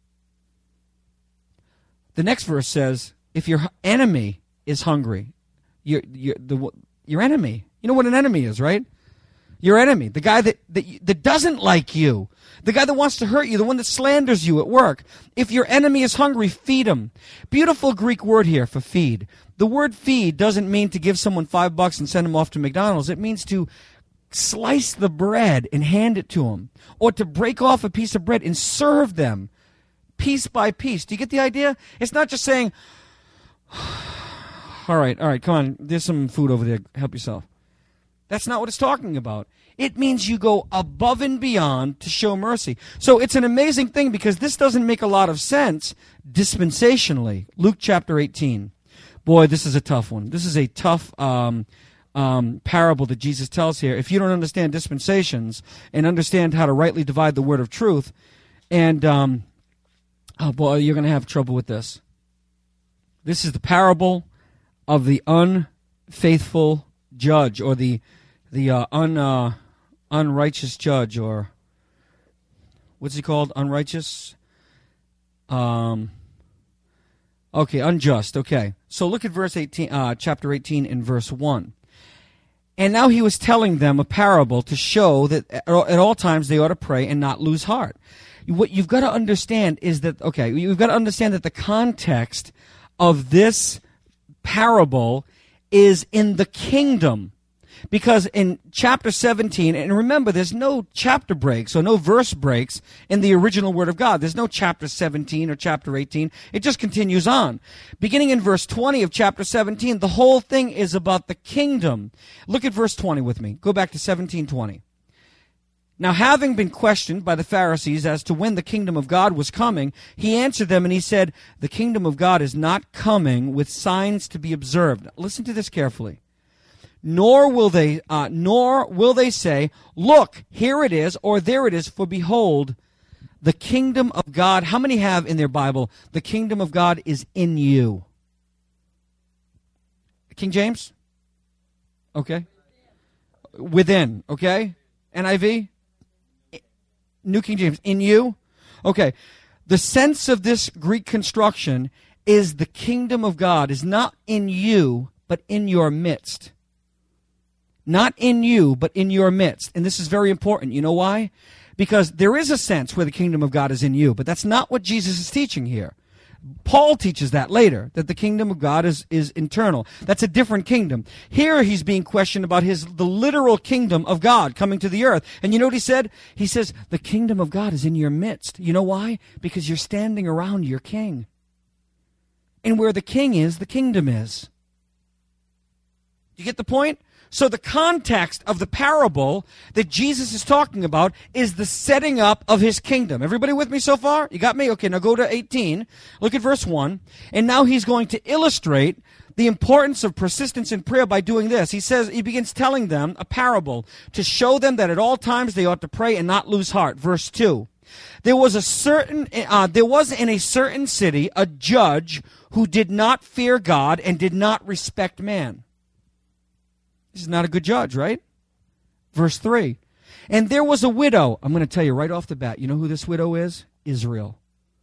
The next verse says, if your enemy is hungry, Your, your, the, your enemy. You know what an enemy is, right? Your enemy. The guy that, that, that doesn't like you. The guy that wants to hurt you. The one that slanders you at work. If your enemy is hungry, feed him. Beautiful Greek word here for feed. The word feed doesn't mean to give someone five bucks and send him off to McDonald's. It means to slice the bread and hand it to him. Or to break off a piece of bread and serve them piece by piece. Do you get the idea? It's not just saying, all right, all right, come on, there's some food over there, help yourself. That's not what it's talking about. It means you go above and beyond to show mercy. So it's an amazing thing because this doesn't make a lot of sense dispensationally. Luke chapter eighteen. Boy, this is a tough one. This is a tough um, um, parable that Jesus tells here. If you don't understand dispensations and understand how to rightly divide the word of truth, and, um, oh boy, you're going to have trouble with this. This is the parable of the unfaithful judge, or the the uh, un uh, unrighteous judge, or what's he called? Unrighteous. Um. Okay, unjust. Okay, so look at verse eighteen, uh, chapter eighteen, and verse one. And now he was telling them a parable to show that at all times they ought to pray and not lose heart. What you've got to understand is that okay, you've got to understand that the context of this parable is in the kingdom. Because in chapter seventeen, and remember, there's no chapter breaks or no verse breaks in the original Word of God. There's no chapter seventeen or chapter eighteen. It just continues on. Beginning in verse twenty of chapter seventeen, the whole thing is about the kingdom. Look at verse twenty with me. Go back to seventeen twenty. Now, having been questioned by the Pharisees as to when the kingdom of God was coming, he answered them and he said, the kingdom of God is not coming with signs to be observed. Now, listen to this carefully. Nor will they, uh, nor will they say, look, here it is, or there it is, for behold, the kingdom of God. How many have in their Bible, the kingdom of God is in you? King James? Okay. Within, okay? N I V? New King James, in you? Okay. The sense of this Greek construction is the kingdom of God is not in you, but in your midst. Not in you, but in your midst. And this is very important. You know why? Because there is a sense where the kingdom of God is in you, but that's not what Jesus is teaching here. Paul teaches that later, that the kingdom of God is, is internal. That's a different kingdom. Here he's being questioned about his the literal kingdom of God coming to the earth. And you know what he said? He says, the kingdom of God is in your midst. You know why? Because you're standing around your king. And where the king is, the kingdom is. You get the point? So the context of the parable that Jesus is talking about is the setting up of his kingdom. Everybody with me so far? You got me? Okay, now go to eighteen. Look at verse one. And now he's going to illustrate the importance of persistence in prayer by doing this. He says, he begins telling them a parable to show them that at all times they ought to pray and not lose heart. Verse two. There was a certain, uh, there was in a certain city a judge who did not fear God and did not respect man. This is not a good judge, right? Verse three. And there was a widow. I'm going to tell you right off the bat. You know who this widow is? Israel.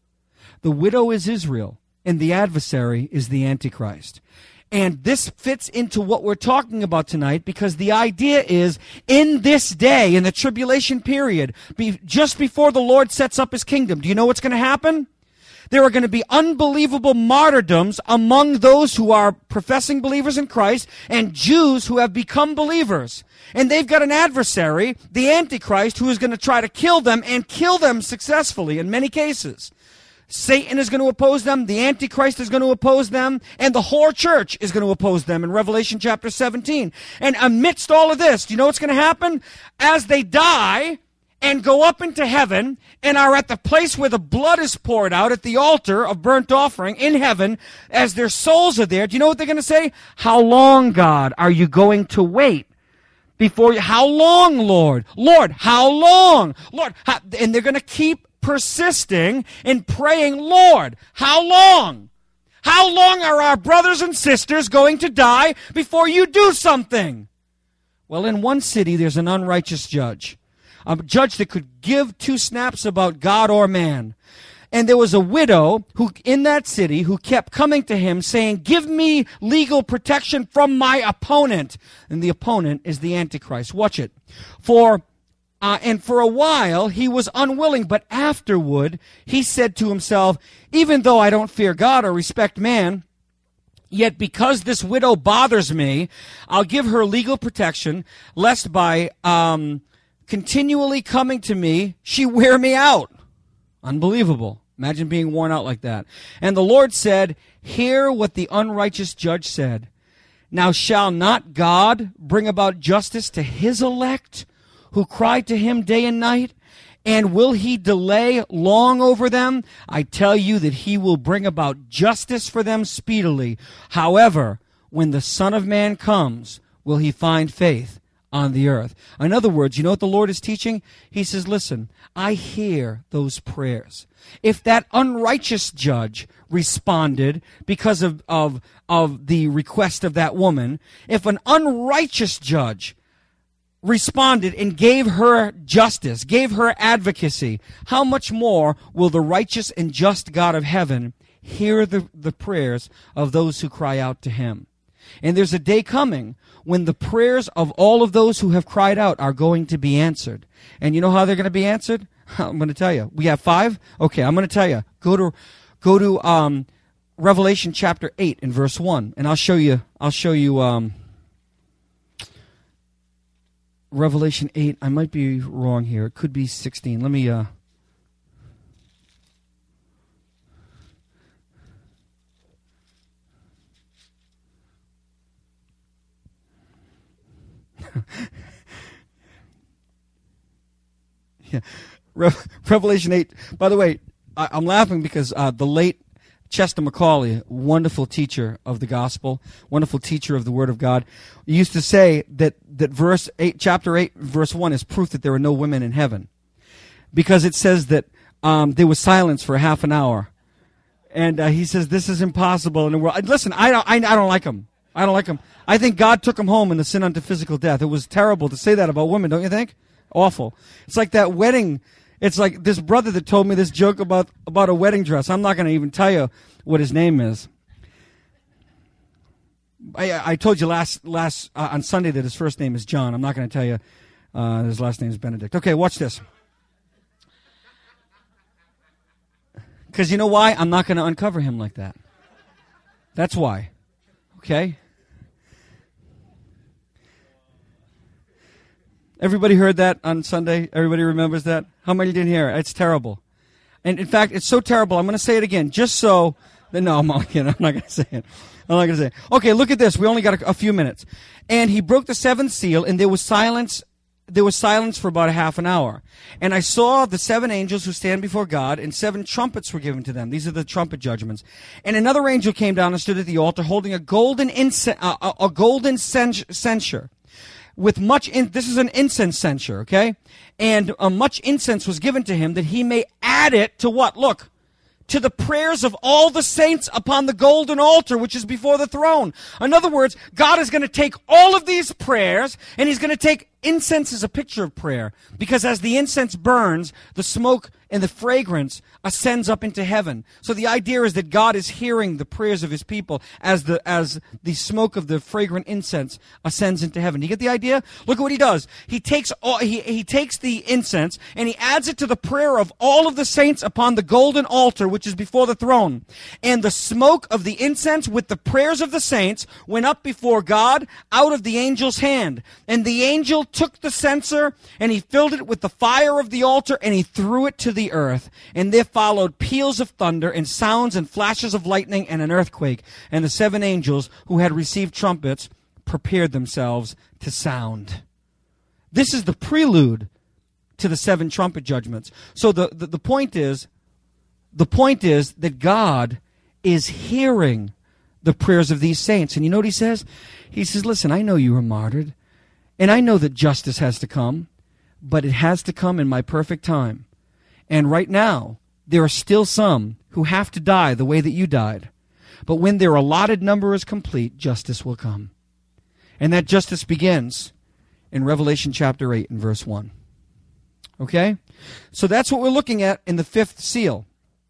The widow is Israel, and the adversary is the Antichrist. And this fits into what we're talking about tonight, because the idea is, in this day, in the tribulation period, be, just before the Lord sets up his kingdom, do you know what's going to happen? There are going to be unbelievable martyrdoms among those who are professing believers in Christ and Jews who have become believers. And they've got an adversary, the Antichrist, who is going to try to kill them and kill them successfully in many cases. Satan is going to oppose them, the Antichrist is going to oppose them, and the whole church is going to oppose them in Revelation chapter seventeen. And amidst all of this, do you know what's going to happen? As they die and go up into heaven and are at the place where the blood is poured out at the altar of burnt offering in heaven, as their souls are there, do you know what they're going to say? How long, God, are you going to wait before you? How long, Lord? Lord, how long? Lord, how, and they're going to keep persisting in praying, Lord, how long? How long are our brothers and sisters going to die before you do something? Well, in one city, there's an unrighteous judge. A judge that could give two snaps about God or man. And there was a widow who in that city who kept coming to him saying, give me legal protection from my opponent. And the opponent is the Antichrist. Watch it. For uh, and for a while he was unwilling, but afterward he said to himself, even though I don't fear God or respect man, yet because this widow bothers me, I'll give her legal protection, lest by um continually coming to me, she wear me out. Unbelievable. Imagine being worn out like that. And the Lord said, hear what the unrighteous judge said. Now shall not God bring about justice to his elect, who cry to him day and night? And will he delay long over them? I tell you that he will bring about justice for them speedily. However, when the Son of Man comes, will he find faith on the earth? In other words, you know what the Lord is teaching? He says, listen, I hear those prayers. If that unrighteous judge responded because of, of, of the request of that woman, if an unrighteous judge responded and gave her justice, gave her advocacy, how much more will the righteous and just God of heaven hear the, the prayers of those who cry out to him? And there's a day coming when the prayers of all of those who have cried out are going to be answered. And you know how they're going to be answered? I'm going to tell you. We have five? Okay, I'm going to tell you. Go to go to um, Revelation chapter eight and verse one, and I'll show you I'll show you um, Revelation eight. I might be wrong here. It could be sixteen. Let me uh yeah. Re- Revelation eight. By the way, I, I'm laughing because uh, the late Chester McCauley, wonderful teacher of the gospel, wonderful teacher of the Word of God, used to say that, that verse eight, chapter eight, verse one is proof that there are no women in heaven, because it says that um, there was silence for half an hour, and uh, he says this is impossible in the world. Listen, I don't, I, I don't like him. I don't like him. I think God took him home in the sin unto physical death. It was terrible to say that about women, don't you think? Awful. It's like that wedding. It's like this brother that told me this joke about, about a wedding dress. I'm not going to even tell you what his name is. I, I told you last last uh, on Sunday that his first name is John. I'm not going to tell you uh, his last name is Benedict. Okay, watch this. Because you know why? I'm not going to uncover him like that. That's why. Okay? Everybody heard that on Sunday? Everybody remembers that? How many didn't hear it? It's terrible. And in fact, it's so terrible, I'm going to say it again, just so... that No, I'm not kidding. I'm not going to say it. I'm not going to say it. Okay, look at this. We only got a, a few minutes. And he broke the seventh seal, and there was silence... There was silence for about a half an hour. And I saw the seven angels who stand before God, and seven trumpets were given to them. These are the trumpet judgments. And another angel came down and stood at the altar holding a golden incense, uh, a, a golden censer. With much, in, this is an incense censer, okay? And uh, much incense was given to him that he may add it to what? Look. To the prayers of all the saints upon the golden altar, which is before the throne. In other words, God is going to take all of these prayers, and he's going to take incense as a picture of prayer. Because as the incense burns, the smoke and the fragrance ascends up into heaven. So the idea is that God is hearing the prayers of his people as the as the smoke of the fragrant incense ascends into heaven. Do you get the idea? Look at what he does. He takes all, he, he takes the incense and he adds it to the prayer of all of the saints upon the golden altar, which is before the throne. And the smoke of the incense with the prayers of the saints went up before God out of the angel's hand. And the angel took the censer and he filled it with the fire of the altar and he threw it to the earth. And there followed peals of thunder and sounds and flashes of lightning and an earthquake. And the seven angels who had received trumpets prepared themselves to sound. This is the prelude to the seven trumpet judgments. So the, the, the point is, the point is that God is hearing the prayers of these saints. And you know what he says? He says, listen, I know you were martyred, and I know that justice has to come, but it has to come in my perfect time. And right now, there are still some who have to die the way that you died. But when their allotted number is complete, justice will come. And that justice begins in Revelation chapter eight and verse one. Okay? So that's what we're looking at in the fifth seal.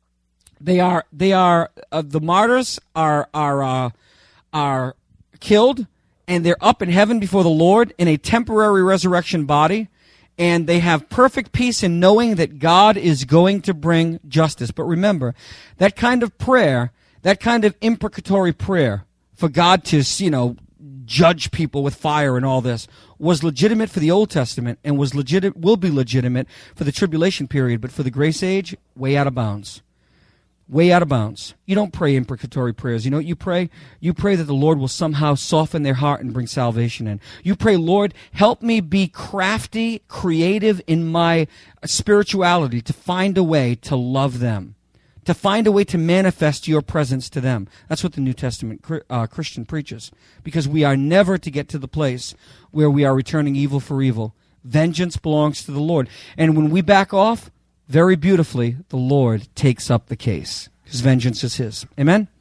They are, they are, uh, the martyrs are, are, uh, are killed, and they're up in heaven before the Lord in a temporary resurrection body. And they have perfect peace in knowing that God is going to bring justice. But remember, that kind of prayer, that kind of imprecatory prayer for God to, you know, judge people with fire and all this was legitimate for the Old Testament and was legit, will be legitimate for the tribulation period. But for the grace age, way out of bounds. Way out of bounds. You don't pray imprecatory prayers. You know what you pray? You pray that the Lord will somehow soften their heart and bring salvation in. You pray, Lord, help me be crafty, creative in my spirituality to find a way to love them, to find a way to manifest your presence to them. That's what the New Testament uh, Christian preaches, because we are never to get to the place where we are returning evil for evil. Vengeance belongs to the Lord. And when we back off, very beautifully, the Lord takes up the case. His vengeance is his. Amen?